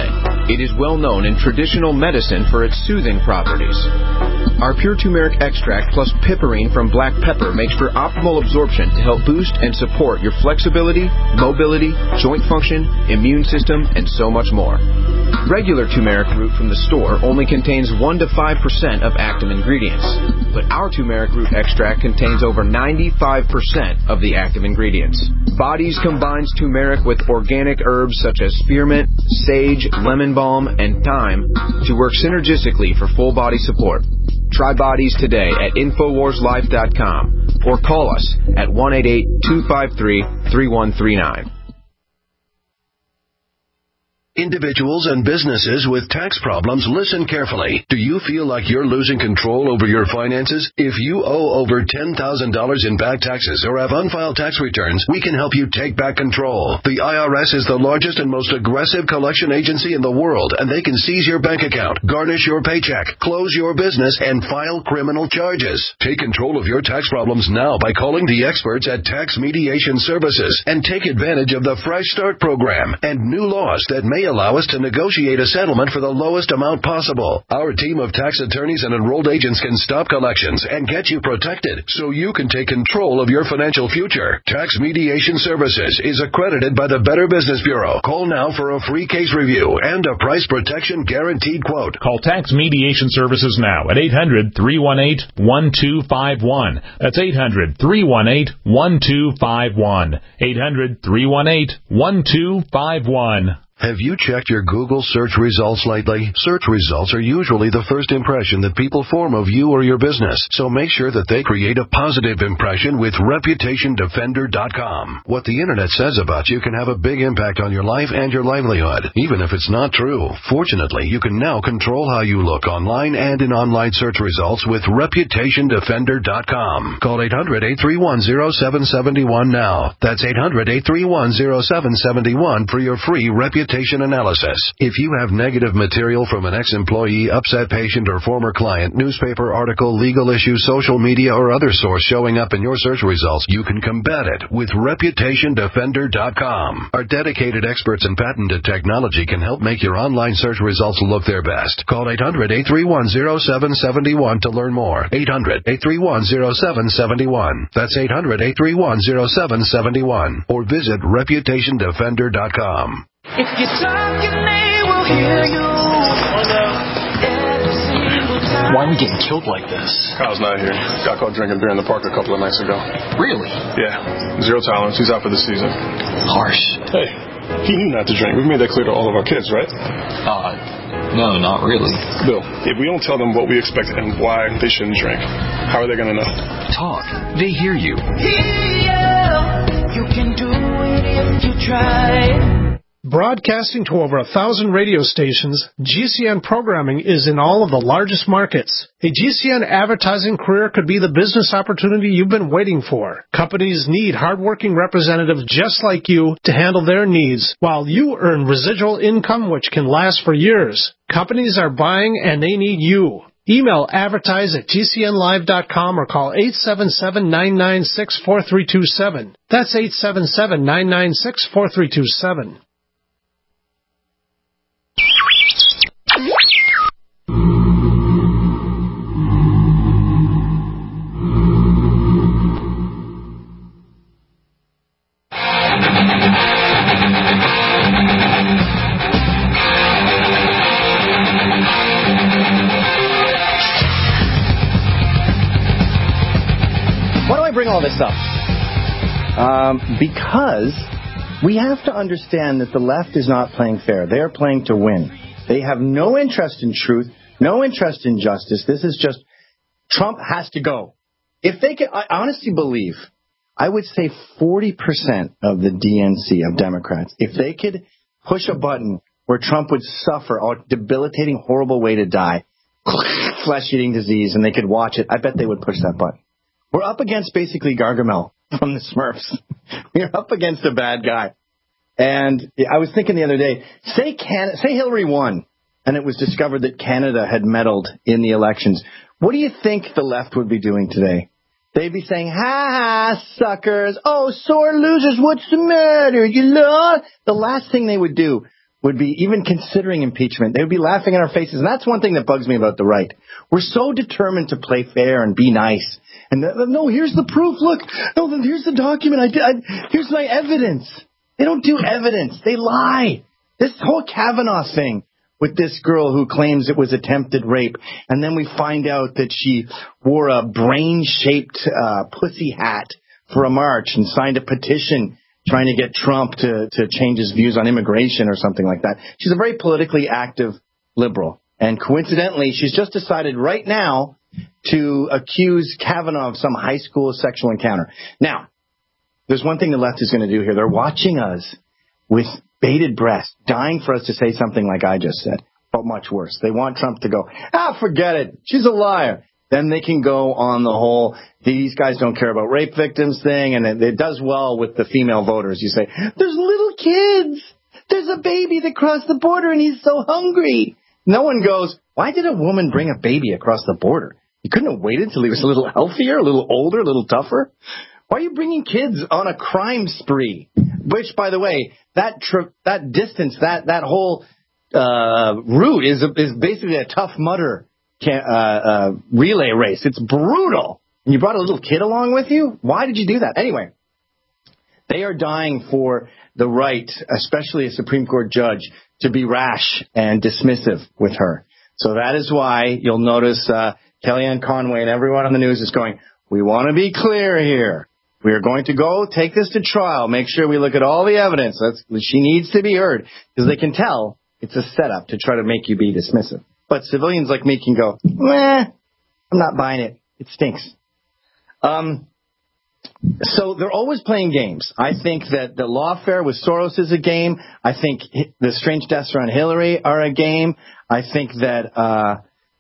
It is well known in traditional medicine for its soothing properties. Our pure turmeric extract plus piperine from black pepper makes for optimal absorption to help boost and support your flexibility, mobility, joint function, immune system, and so much more. Regular turmeric root from the store only contains one to five percent of active ingredients, but our turmeric root extract contains over ninety-five percent of the active ingredients. Bodies combines turmeric with organic herbs such as spearmint, sage, lemon balm, and thyme to work synergistically for full body support. Try Bodies today at Infowars Life dot com or call us at one eight eight, two five three, three one three nine. Individuals and businesses with tax problems, listen carefully. Do you feel like you're losing control over your finances? If you owe over ten thousand dollars in back taxes or have unfiled tax returns, we can help you take back control. The I R S is the largest and most aggressive collection agency in the world, and they can seize your bank account, garnish your paycheck, close your business, and file criminal charges. Take control of your tax problems now by calling the experts at Tax Mediation Services and take advantage of the Fresh Start program and new laws that may allow us to negotiate a settlement for the lowest amount possible. Our team of tax attorneys and enrolled agents can stop collections and get you protected so you can take control of your financial future. Tax Mediation Services is accredited by the Better Business Bureau. Call now for a free case review and a price protection guaranteed quote. Call Tax Mediation Services now at eight hundred, three one eight, one two five one. That's eight hundred, three one eight, one two five one. eight hundred, three one eight, one two five one. Have you checked your Google search results lately? Search results are usually the first impression that people form of you or your business, so make sure that they create a positive impression with Reputation Defender dot com. What the Internet says about you can have a big impact on your life and your livelihood, even if it's not true. Fortunately, you can now control how you look online and in online search results with Reputation Defender dot com. Call eight hundred, eight three one, zero seven seven one now. That's eight hundred, eight three one, zero seven seven one for your free Reputation analysis. If you have negative material from an ex-employee, upset patient, or former client, newspaper article, legal issue, social media, or other source showing up in your search results, you can combat it with Reputation Defender dot com. Our dedicated experts in patented technology can help make your online search results look their best. Call eight hundred, eight three one, zero seven seven one to learn more. eight hundred, eight three one, zero seven seven one. That's eight hundred, eight three one, zero seven seven one. Or visit Reputation Defender dot com. If you're talking, they will hear you. Why are we getting killed like this? Kyle's not here. Got caught drinking beer in the park a couple of nights ago. Really? Yeah. Zero tolerance. He's out for the season. Harsh. Hey, he knew not to drink. We've made that clear to all of our kids, right? Uh, no, not really. Bill, if we don't tell them what we expect and why they shouldn't drink, how are they going to know? Talk. They hear you. Yeah, you can do it if you try. Broadcasting to over a thousand radio stations, G C N programming is in all of the largest markets. A G C N advertising career could be the business opportunity you've been waiting for. Companies need hardworking representatives just like you to handle their needs, while you earn residual income which can last for years. Companies are buying and they need you. Email advertise at G C N live dot com or call eight seven seven, nine nine six, four three two seven. That's eight seven seven, nine nine six, four three two seven. Why do I bring all this up? Um, because we have to understand that the left is not playing fair. They are playing to win. They have no interest in truth, no interest in justice. This is just, Trump has to go. If they could, I honestly believe, I would say forty percent of the D N C, of Democrats, if they could push a button where Trump would suffer a debilitating, horrible way to die, flesh-eating disease, and they could watch it, I bet they would push that button. We're up against basically Gargamel from the Smurfs. We're up against a bad guy. And I was thinking the other day, say Can- say Hillary won, and it was discovered that Canada had meddled in the elections. What do you think the left would be doing today? They'd be saying, ha ha, suckers. Oh, sore losers, what's the matter? You lost. The last thing they would do would be even considering impeachment. They would be laughing in our faces. And that's one thing that bugs me about the right. We're so determined to play fair and be nice. And the, no, here's the proof. Look, no, here's the document. I did. I, here's my evidence. They don't do evidence. They lie. This whole Kavanaugh thing with this girl who claims it was attempted rape, and then we find out that she wore a brain-shaped uh, pussy hat for a march and signed a petition trying to get Trump to, to change his views on immigration or something like that. She's a very politically active liberal. And coincidentally, she's just decided right now to accuse Kavanaugh of some high school sexual encounter. Now, there's one thing the left is going to do here. They're watching us with bated breath, dying for us to say something like I just said, but much worse. They want Trump to go, ah, forget it. She's a liar. Then they can go on the whole, these guys don't care about rape victims thing, and it, it does well with the female voters. You say, there's little kids. There's a baby that crossed the border, and he's so hungry. No one goes, why did a woman bring a baby across the border? You couldn't have waited until he was a little healthier, a little older, a little tougher? Why are you bringing kids on a crime spree? Which, by the way, that trip, that distance, that that whole uh, route is is basically a Tough Mudder can, uh, uh, relay race. It's brutal. And you brought a little kid along with you? Why did you do that? Anyway, they are dying for the right, especially a Supreme Court judge, to be rash and dismissive with her. So that is why you'll notice uh, Kellyanne Conway and everyone on the news is going, we want to be clear here. We are going to go take this to trial, make sure we look at all the evidence. That's, she needs to be heard, because they can tell it's a setup to try to make you be dismissive. But civilians like me can go, meh, I'm not buying it. It stinks. Um, so they're always playing games. I think that the lawfare with Soros is a game. I think the strange deaths around Hillary are a game. I think that uh,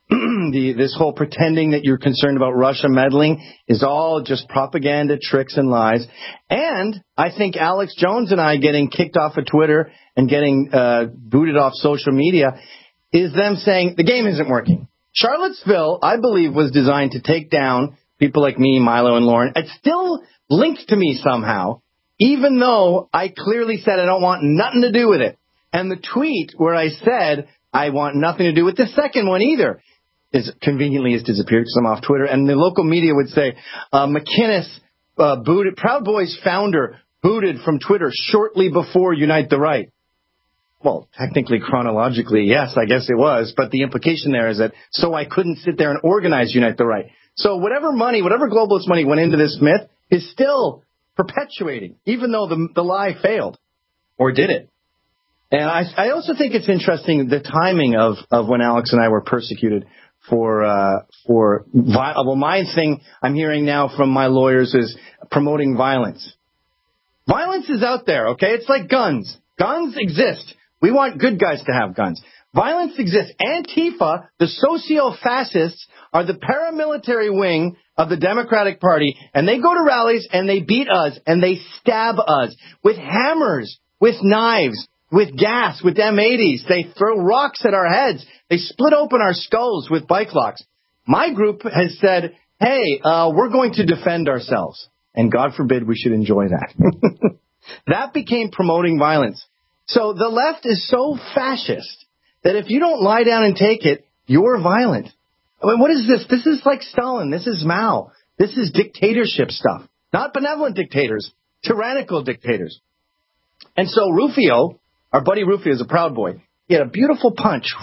the, this whole pretending that you're concerned about Russia meddling is all just propaganda, tricks, and lies. And I think Alex Jones and I getting kicked off of Twitter and getting uh, booted off social media is them saying the game isn't working. Charlottesville, I believe, was designed to take down people like me, Milo, and Lauren. It's still linked to me somehow, even though I clearly said I don't want nothing to do with it. And the tweet where I said I want nothing to do with the second one either is conveniently has disappeared because I'm off Twitter. And the local media would say uh, McInnes uh, booted, Proud Boys founder booted from Twitter shortly before Unite the Right. Well, technically, chronologically, yes, I guess it was. But the implication there is that so I couldn't sit there and organize Unite the Right. So whatever money, whatever globalist money went into this myth is still perpetuating, even though the, the lie failed. Or did it? And I, I also think it's interesting the timing of, of when Alex and I were persecuted for, uh, for, well, my thing I'm hearing now from my lawyers is promoting violence. Violence is out there, okay? It's like guns. Guns exist. We want good guys to have guns. Violence exists. Antifa, the socio-fascists, are the paramilitary wing of the Democratic Party, and they go to rallies and they beat us and they stab us with hammers, with knives, with gas, with M eighties. They throw rocks at our heads. They split open our skulls with bike locks. My group has said, hey, uh, we're going to defend ourselves. And God forbid we should enjoy that. That became promoting violence. So the left is so fascist that if you don't lie down and take it, you're violent. I mean, what is this? This is like Stalin. This is Mao. This is dictatorship stuff. Not benevolent dictators, tyrannical dictators. And so Rufio, our buddy Rufio is a Proud Boy. He had a beautiful punch.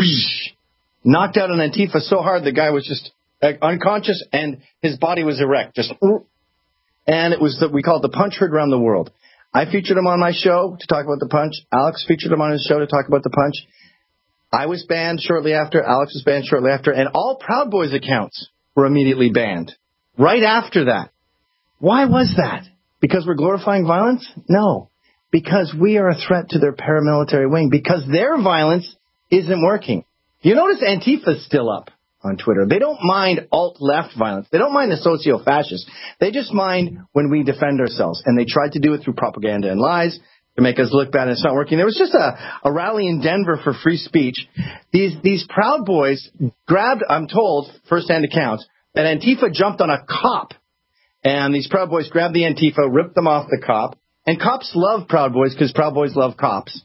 Knocked out an Antifa so hard the guy was just unconscious and his body was erect. Just, and it was, the, we call it the punch heard around the world. I featured him on my show to talk about the punch. Alex featured him on his show to talk about the punch. I was banned shortly after. Alex was banned shortly after. And all Proud Boys accounts were immediately banned right after that. Why was that? Because we're glorifying violence? No. Because we are a threat to their paramilitary wing. Because their violence isn't working. You notice Antifa's still up on Twitter. They don't mind alt-left violence. They don't mind the socio-fascists. They just mind when we defend ourselves. And they tried to do it through propaganda and lies to make us look bad, and it's not working. There was just a, a rally in Denver for free speech. These these Proud Boys grabbed, I'm told, first-hand accounts, that Antifa jumped on a cop. And these Proud Boys grabbed the Antifa, ripped them off the cop. And cops love Proud Boys because Proud Boys love cops.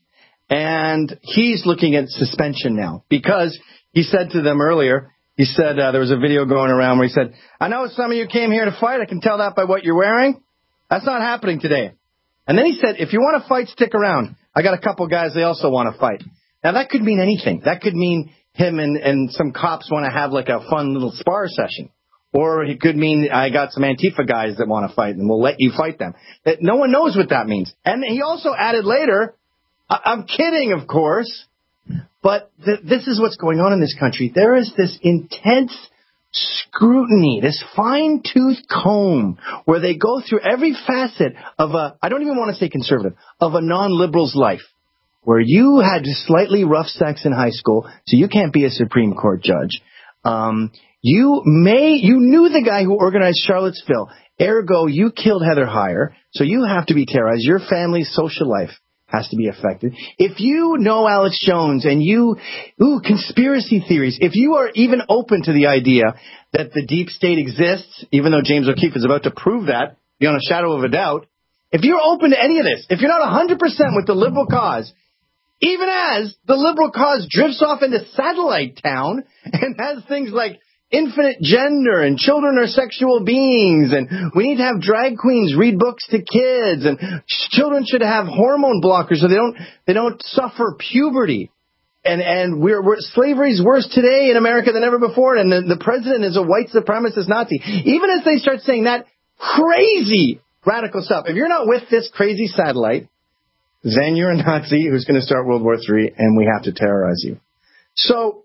And he's looking at suspension now because he said to them earlier, he said uh, there was a video going around where he said, I know some of you came here to fight. I can tell that by what you're wearing. That's not happening today. And then he said, if you want to fight, stick around. I got a couple guys, they also want to fight. Now, that could mean anything. That could mean him and, and some cops want to have like a fun little spar session. Or it could mean I got some Antifa guys that want to fight and we'll let you fight them. That no one knows what that means. And he also added later, I- I'm kidding, of course, but th- this is what's going on in this country. There is this intense scrutiny, this fine-tooth comb where they go through every facet of a, I don't even want to say conservative, of a non-liberal's life, where you had slightly rough sex in high school, so you can't be a Supreme Court judge. Um, you may, you knew the guy who organized Charlottesville, ergo you killed Heather Heyer, so you have to be terrorized. Your family's social life has to be affected. If you know Alex Jones and you, ooh, conspiracy theories, if you are even open to the idea that the deep state exists, even though James O'Keefe is about to prove that beyond a shadow of a doubt, if you're open to any of this, if you're not one hundred percent with the liberal cause, even as the liberal cause drifts off into satellite town and has things like infinite gender and children are sexual beings and we need to have drag queens read books to kids and children should have hormone blockers so they don't they don't suffer puberty. And and we're, we're slavery's worse today in America than ever before, and the, the president is a white supremacist Nazi. Even as they start saying that crazy radical stuff, if you're not with this crazy satellite, then you're a Nazi who's going to start World War Three, and we have to terrorize you. So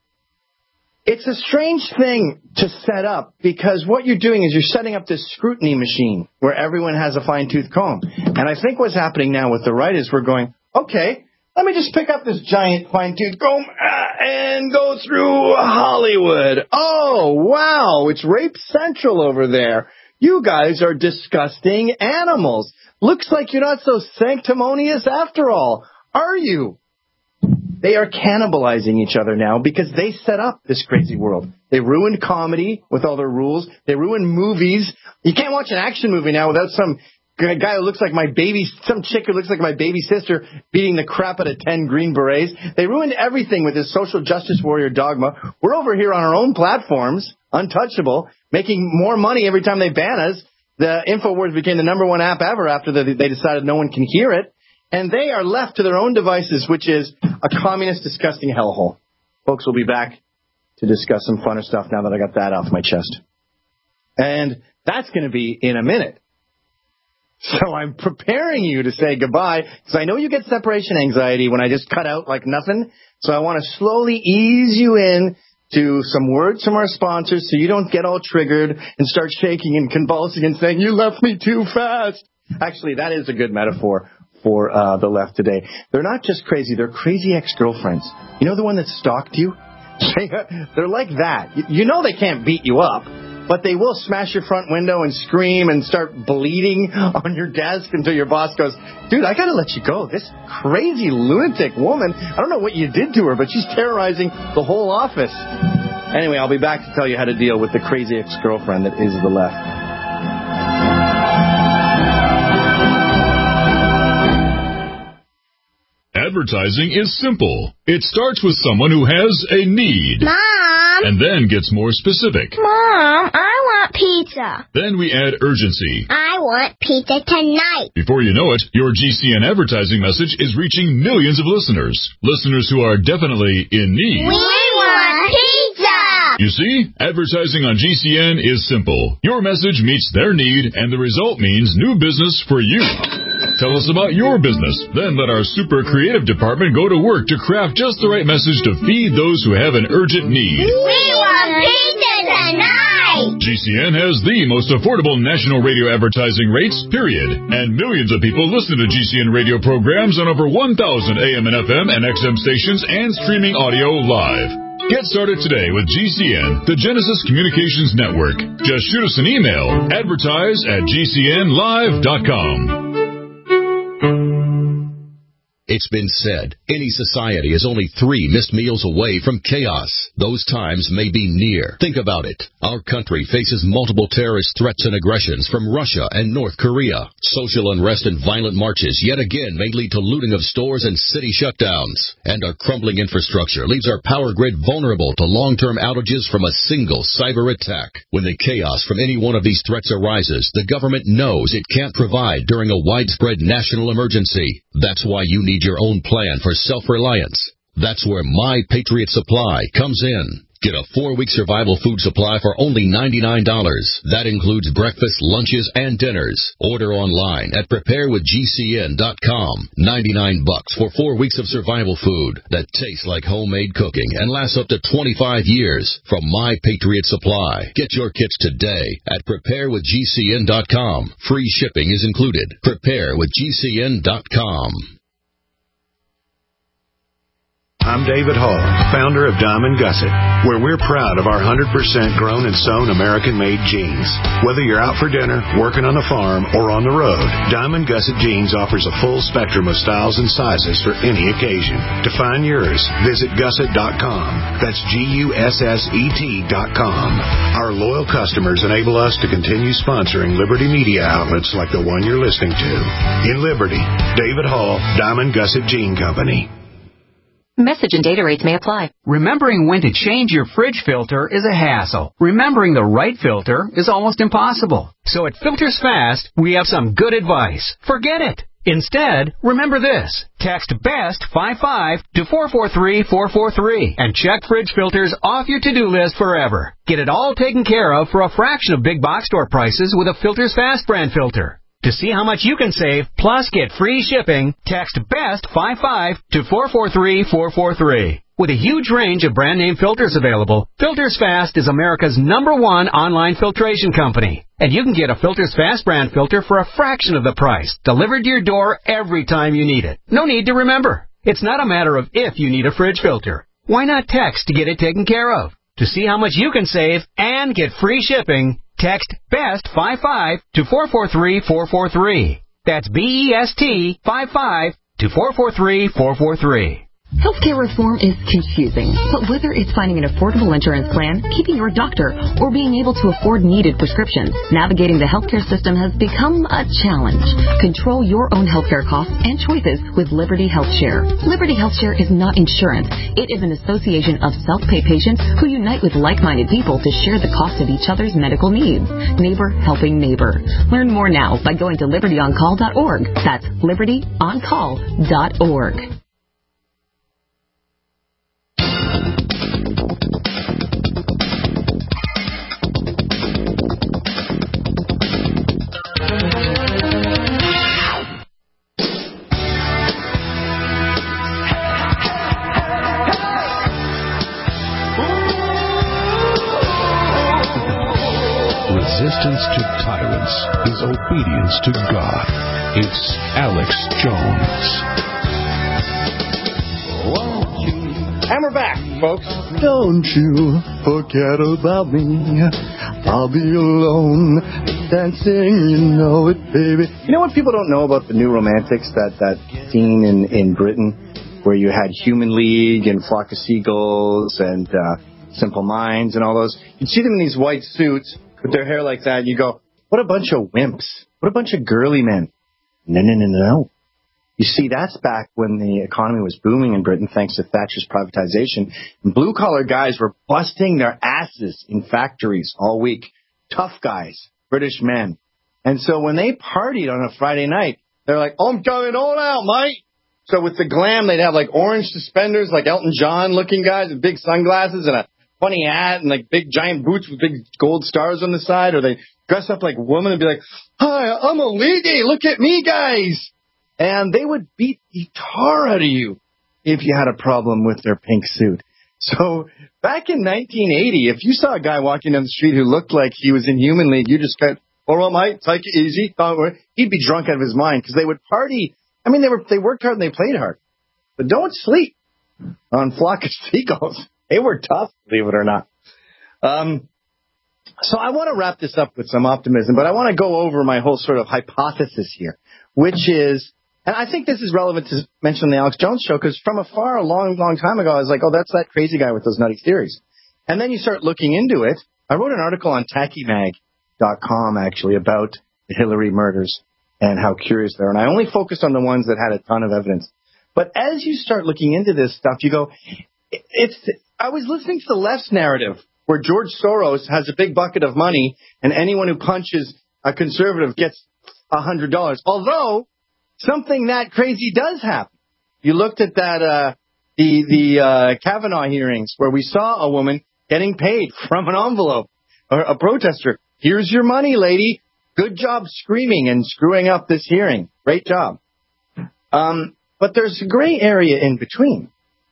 it's a strange thing to set up because what you're doing is you're setting up this scrutiny machine where everyone has a fine-tooth comb. And I think what's happening now with the right is we're going, okay, let me just pick up this giant fine-tooth comb and go through Hollywood. Oh, wow, it's Rape Central over there. You guys are disgusting animals. Looks like you're not so sanctimonious after all, are you? They are cannibalizing each other now because they set up this crazy world. They ruined comedy with all their rules. They ruined movies. You can't watch an action movie now without some guy who looks like my baby, some chick who looks like my baby sister beating the crap out of ten Green Berets. They ruined everything with this social justice warrior dogma. We're over here on our own platforms, untouchable, making more money every time they ban us. The InfoWars became the number one app ever after the, they decided no one can hear it. And they are left to their own devices, which is a communist, disgusting hellhole. Folks, we'll be back to discuss some funner stuff now that I got that off my chest. And that's going to be in a minute. So I'm preparing you to say goodbye, because I know you get separation anxiety when I just cut out like nothing. So I want to slowly ease you in to some words from our sponsors so you don't get all triggered and start shaking and convulsing and saying, you left me too fast. Actually, that is a good metaphor for uh, the left today. They're not just crazy, they're crazy ex-girlfriends. You know the one that stalked you? They're like that. You know they can't beat you up, but they will smash your front window and scream and start bleeding on your desk until your boss goes, dude, I gotta let you go. This crazy lunatic woman, I don't know what you did to her, but she's terrorizing the whole office. Anyway, I'll be back to tell you how to deal with the crazy ex-girlfriend that is the left. Advertising is simple. It starts with someone who has a need. Mom! And then gets more specific. Mom, I want pizza. Then we add urgency. I want pizza tonight. Before you know it, your G C N advertising message is reaching millions of listeners. Listeners who are definitely in need. We want pizza! You see, advertising on G C N is simple. Your message meets their need, and the result means new business for you. Tell us about your business. Then let our super creative department go to work to craft just the right message to feed those who have an urgent need. We want pizza tonight! G C N has the most affordable national radio advertising rates, period. And millions of people listen to G C N radio programs on over one thousand A M and F M and X M stations and streaming audio live. Get started today with G C N, the Genesis Communications Network. Just shoot us an email, advertise at G C N live dot com. It's been said, any society is only three missed meals away from chaos. Those times may be near. Think about it. Our country faces multiple terrorist threats and aggressions from Russia and North Korea. Social unrest and violent marches yet again may lead to looting of stores and city shutdowns. And our crumbling infrastructure leaves our power grid vulnerable to long-term outages from a single cyber attack. When the chaos from any one of these threats arises, the government knows it can't provide during a widespread national emergency. That's why you need your own plan for self-reliance. That's where My Patriot Supply comes in. Get a four-week survival food supply for only ninety-nine dollars. That includes breakfast, lunches, and dinners. Order online at prepare with G C N dot com. ninety-nine bucks for four weeks of survival food that tastes like homemade cooking and lasts up to twenty-five years from My Patriot Supply. Get your kits today at prepare with G C N dot com. Free shipping is included. prepare with G C N dot com. I'm David Hall, founder of Diamond Gusset, where we're proud of our one hundred percent grown and sewn American-made jeans. Whether you're out for dinner, working on the farm, or on the road, Diamond Gusset Jeans offers a full spectrum of styles and sizes for any occasion. To find yours, visit gusset dot com. That's G U S S E T dot com. Our loyal customers enable us to continue sponsoring Liberty media outlets like the one you're listening to. In Liberty, David Hall, Diamond Gusset Jean Company. Message and data rates may apply. Remembering when to change your fridge filter is a hassle. Remembering the right filter is almost impossible. So at Filters Fast, we have some good advice. Forget it. Instead, remember this. Text BEST fifty-five to four four three four four three and check fridge filters off your to-do list forever. Get it all taken care of for a fraction of big box store prices with a Filters Fast brand filter. To see how much you can save, plus get free shipping, text BEST fifty-five to four four three four four three. With a huge range of brand name filters available, Filters Fast is America's number one online filtration company. And you can get a Filters Fast brand filter for a fraction of the price, delivered to your door every time you need it. No need to remember. It's not a matter of if you need a fridge filter. Why not text to get it taken care of? To see how much you can save and get free shipping, text BEST fifty-five to four four three four four three. That's B E S T fifty-five to four four three four four three. Healthcare reform is confusing, but whether it's finding an affordable insurance plan, keeping your doctor, or being able to afford needed prescriptions, navigating the healthcare system has become a challenge. Control your own healthcare costs and choices with Liberty HealthShare. Liberty HealthShare is not insurance. It is an association of self-pay patients who unite with like-minded people to share the cost of each other's medical needs. Neighbor helping neighbor. Learn more now by going to liberty on call dot org. That's liberty on call dot org. Resistance to tyrants is obedience to God. It's Alex Jones. And we're back, folks. Don't you forget about me. I'll be alone, dancing, you know it, baby. You know what people don't know about the New Romantics, that, that scene in, in Britain where you had Human League and Flock of Seagulls and uh, Simple Minds and all those? You'd see them in these white suits with their hair like that, and you go, what a bunch of wimps. What a bunch of girly men. No, no, no, no. You see, that's back when the economy was booming in Britain thanks to Thatcher's privatization. And blue-collar guys were busting their asses in factories all week. Tough guys, British men. And so when they partied on a Friday night, they're like, oh, I'm going all out, mate. So with the glam, they'd have like orange suspenders, like Elton John-looking guys with big sunglasses and a funny hat and like big giant boots with big gold stars on the side, or they dress up like women and be like, hi, I'm a lady, look at me, guys. And they would beat the tar out of you if you had a problem with their pink suit. So back in nineteen eighty, if you saw a guy walking down the street who looked like he was in Human League, you just got, all right, mate, take it easy. Don't worry. He'd be drunk out of his mind because they would party. I mean, they were they worked hard and they played hard. But don't sleep on Flock of Seagulls. They were tough, believe it or not. Um, so I want to wrap this up with some optimism, but I want to go over my whole sort of hypothesis here, which is And I think this is relevant to mention the Alex Jones show, because from afar, a long, long time ago, I was like, oh, that's that crazy guy with those nutty theories. And then you start looking into it. I wrote an article on tacky mag dot com, actually, about the Hillary murders and how curious they are. And I only focused on the ones that had a ton of evidence. But as you start looking into this stuff, you go, it's. I was listening to the left's narrative where George Soros has a big bucket of money and anyone who punches a conservative gets one hundred dollars. Although something that crazy does happen. You looked at that, uh, the, the uh, Kavanaugh hearings where we saw a woman getting paid from an envelope, or a protester. Here's your money, lady. Good job screaming and screwing up this hearing. Great job. Um, but there's a gray area in between.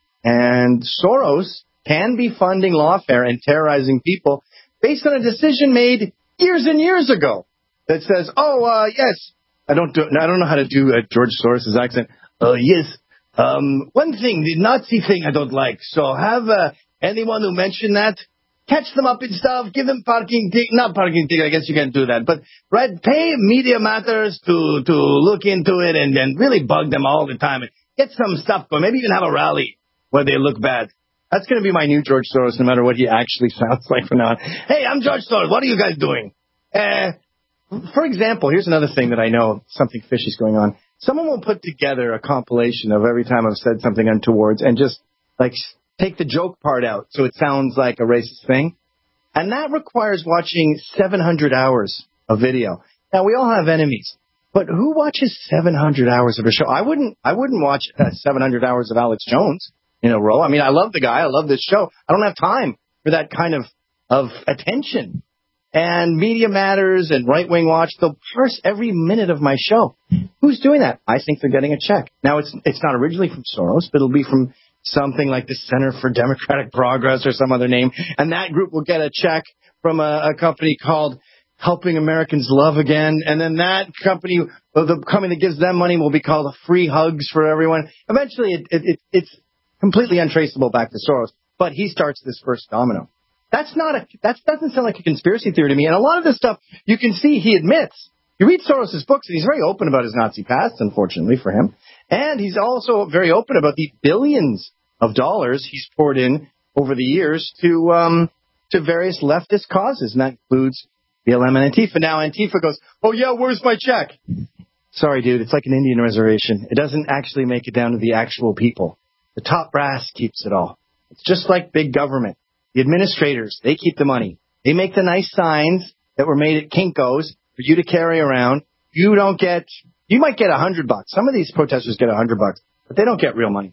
And Soros can be funding lawfare and terrorizing people based on a decision made years and years ago that says, oh, uh, yes, I don't do, I don't know how to do uh, George Soros' accent. Uh, yes, um, one thing, the Nazi thing I don't like. So have uh, anyone who mentioned that, catch them up and stuff, give them parking ticket, not parking ticket, I guess you can do that, but right, pay Media Matters to, to look into it and then really bug them all the time and get some stuff going. Maybe even have a rally where they look bad. That's going to be my new George Soros, no matter what he actually sounds like from now on. Hey, I'm George Soros. What are you guys doing? Uh, for example, here's another thing that I know something fishy is going on. Someone will put together a compilation of every time I've said something untoward and just, like, take the joke part out so it sounds like a racist thing. And that requires watching seven hundred hours of video. Now, we all have enemies. But who watches seven hundred hours of a show? I wouldn't I wouldn't watch uh, seven hundred hours of Alex Jones in a row. I mean, I love the guy. I love this show. I don't have time for that kind of, of attention. And Media Matters and Right Wing Watch, they'll parse every minute of my show. Who's doing that? I think they're getting a check. Now, it's it's not originally from Soros, but it'll be from something like the Center for Democratic Progress or some other name. And that group will get a check from a, a company called Helping Americans Love Again. And then that company, the company that gives them money will be called Free Hugs for Everyone. Eventually, it, it, it, it's completely untraceable back to Soros. But he starts this first domino. That's not a, that doesn't sound like a conspiracy theory to me. And a lot of this stuff, you can see he admits. You read Soros' books, and he's very open about his Nazi past, unfortunately for him. And he's also very open about the billions of dollars he's poured in over the years to um, to various leftist causes, and that includes B L M and Antifa. Now, Antifa goes, oh, yeah, where's my check? Sorry, dude, it's like an Indian reservation. It doesn't actually make it down to the actual people. The top brass keeps it all. It's just like big government. The administrators, they keep the money. They make the nice signs that were made at Kinko's for you to carry around. You don't get, you might get a hundred bucks. Some of these protesters get a hundred bucks, but they don't get real money.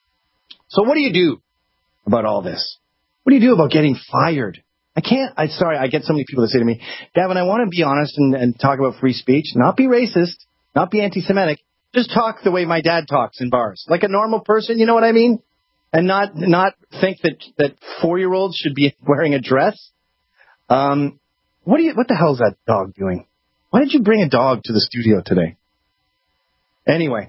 So what do you do about all this? What do you do about getting fired? I can't, I sorry, I get so many people that say to me, Gavin, I want to be honest and, and talk about free speech, not be racist, not be anti-Semitic, just talk the way my dad talks in bars. Like a normal person, you know what I mean? And not not think that, that four-year-olds should be wearing a dress. Um, what do you? What the hell is that dog doing? Why did you bring a dog to the studio today? Anyway,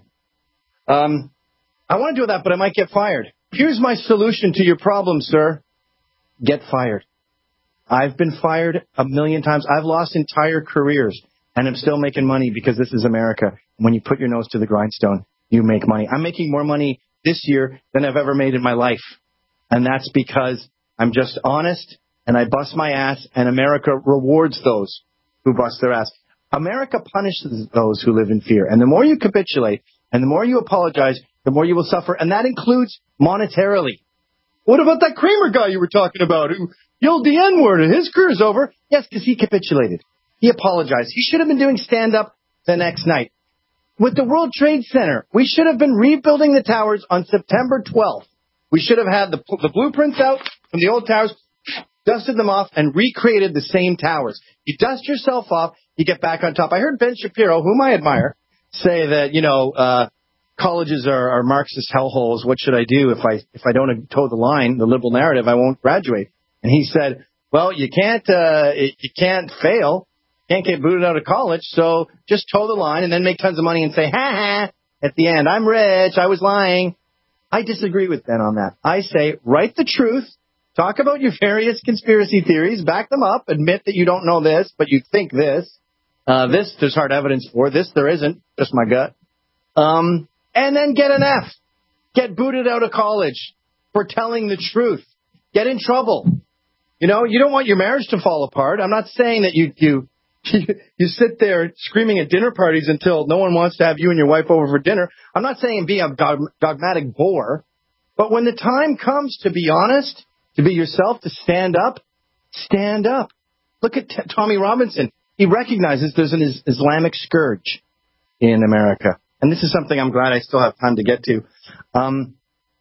um, I want to do that, but I might get fired. Here's my solution to your problem, sir. Get fired. I've been fired a million times. I've lost entire careers, and I'm still making money because this is America. When you put your nose to the grindstone, you make money. I'm making more money this year than I've ever made in my life. And that's because I'm just honest and I bust my ass, and America rewards those who bust their ass. America punishes those who live in fear. And the more you capitulate and the more you apologize, the more you will suffer. And that includes monetarily. What about that Kramer guy you were talking about who yelled the N-word and his career's over? Yes, because he capitulated. He apologized. He should have been doing stand-up the next night. With the World Trade Center, we should have been rebuilding the towers on September twelfth. We should have had the, the blueprints out from the old towers, dusted them off, and recreated the same towers. You dust yourself off, you get back on top. I heard Ben Shapiro, whom I admire, say that, you know, uh, colleges are, are Marxist hellholes. What should I do if I if I don't toe the line, the liberal narrative? I won't graduate. And he said, well, you can't uh, you can't fail. Can't get booted out of college, so just toe the line and then make tons of money and say, ha ha, at the end, I'm rich, I was lying. I disagree with Ben on that. I say, write the truth, talk about your various conspiracy theories, back them up, admit that you don't know this, but you think this. Uh, this, there's hard evidence for. This, there isn't, just my gut. Um, and then get an F. Get booted out of college for telling the truth. Get in trouble. You know, you don't want your marriage to fall apart. I'm not saying that you you you sit there screaming at dinner parties until no one wants to have you and your wife over for dinner. I'm not saying be a dogmatic bore. But when the time comes to be honest, to be yourself, to stand up, stand up. Look at T- Tommy Robinson. He recognizes there's an is- Islamic scourge in America. And this is something I'm glad I still have time to get to. Um,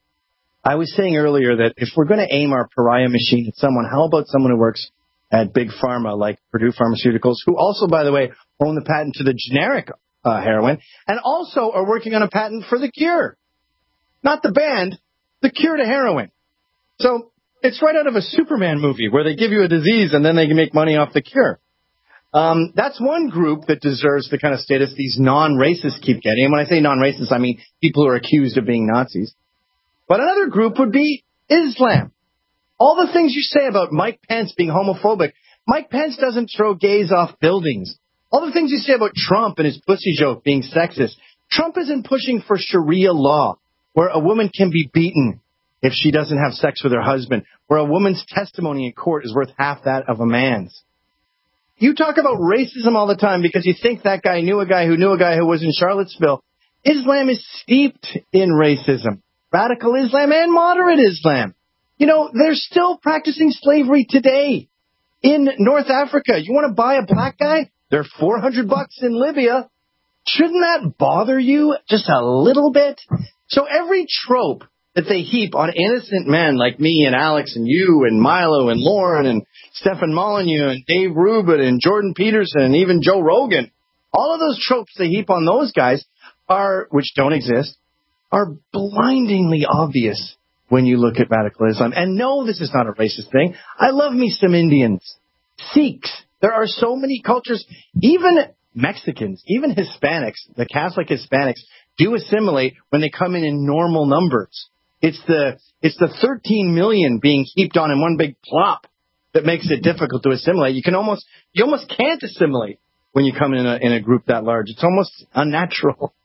I was saying earlier that if we're going to aim our pariah machine at someone, how about someone who works at Big Pharma like Purdue Pharmaceuticals, who also, by the way, own the patent to the generic uh, heroin and also are working on a patent for the cure. Not the band, the cure to heroin. So it's right out of a Superman movie where they give you a disease and then they can make money off the cure. Um, that's one group that deserves the kind of status these non-racists keep getting. And when I say non-racists, I mean people who are accused of being Nazis. But another group would be Islam. All the things you say about Mike Pence being homophobic, Mike Pence doesn't throw gays off buildings. All the things you say about Trump and his pussy joke being sexist, Trump isn't pushing for Sharia law, where a woman can be beaten if she doesn't have sex with her husband, where a woman's testimony in court is worth half that of a man's. You talk about racism all the time because you think that guy knew a guy who knew a guy who was in Charlottesville. Islam is steeped in racism. Radical Islam and moderate Islam. You know, they're still practicing slavery today in North Africa. You want to buy a black guy? They're four hundred bucks in Libya. Shouldn't that bother you just a little bit? So every trope that they heap on innocent men like me and Alex and you and Milo and Lauren and Stefan Molyneux and Dave Rubin and Jordan Peterson and even Joe Rogan, all of those tropes they heap on those guys are, which don't exist, are blindingly obvious when you look at radical Islam. And no, this is not a racist thing. I love me some Indians, Sikhs. There are so many cultures, even Mexicans, even Hispanics, the Catholic Hispanics do assimilate when they come in in normal numbers. It's the it's the thirteen million being heaped on in one big plop that makes it difficult to assimilate. You can almost you almost can't assimilate when you come in a, in a group that large. It's almost unnatural.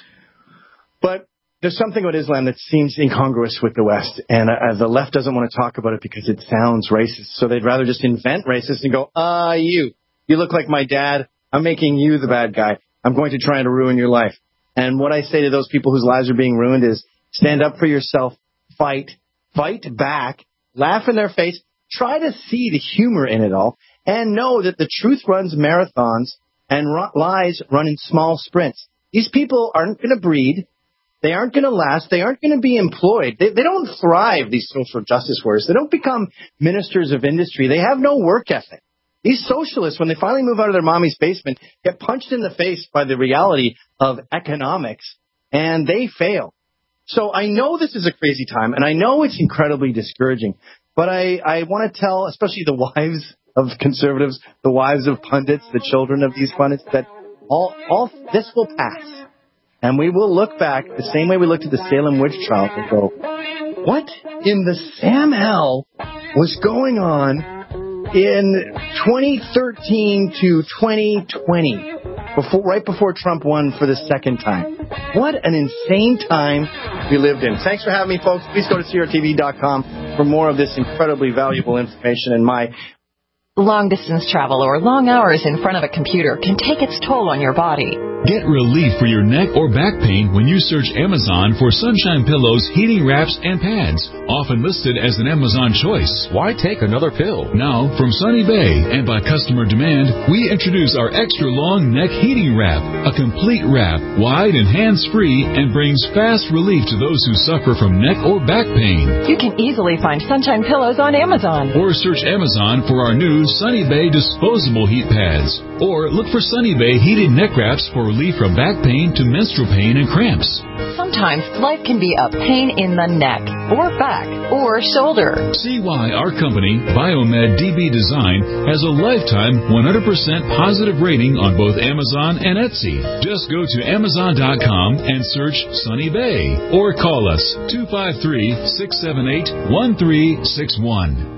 But there's something about Islam that seems incongruous with the West, and uh, the left doesn't want to talk about it because it sounds racist. So they'd rather just invent racist and go, ah, you, you look like my dad. I'm making you the bad guy. I'm going to try to ruin your life. And what I say to those people whose lives are being ruined is stand up for yourself, fight, fight back, laugh in their face, try to see the humor in it all, and know that the truth runs marathons and r- lies run in small sprints. These people aren't going to breed. They aren't going to last. They aren't going to be employed. They, they don't thrive, these social justice warriors. They don't become ministers of industry. They have no work ethic. These socialists, when they finally move out of their mommy's basement, get punched in the face by the reality of economics, and they fail. So I know this is a crazy time, and I know it's incredibly discouraging, but I, I want to tell, especially the wives of conservatives, the wives of pundits, the children of these pundits, that all, all this will pass. And we will look back the same way we looked at the Salem witch trial and go, what in the Sam hell was going on in twenty thirteen to twenty twenty, before, right before Trump won for the second time? What an insane time we lived in. Thanks for having me, folks. Please go to C R T V dot com for more of this incredibly valuable information. And my long-distance travel or long hours in front of a computer can take its toll on your body. Get relief for your neck or back pain when you search Amazon for Sunshine Pillows, heating wraps, and pads, often listed as an Amazon choice. Why take another pill? Now, from Sunny Bay and by customer demand, we introduce our extra long neck heating wrap, a complete wrap, wide and hands-free, and brings fast relief to those who suffer from neck or back pain. You can easily find Sunshine Pillows on Amazon. Or search Amazon for our new Sunny Bay disposable heat pads. Or look for Sunny Bay heated neck wraps for relief from back pain to menstrual pain and cramps. Sometimes life can be a pain in the neck, or back, or shoulder. See why our company, Biomed D B Design, has a lifetime one hundred percent positive rating on both Amazon and Etsy. Just go to Amazon dot com and search Sunny Bay, or call us two five three, six seven eight, one three six one.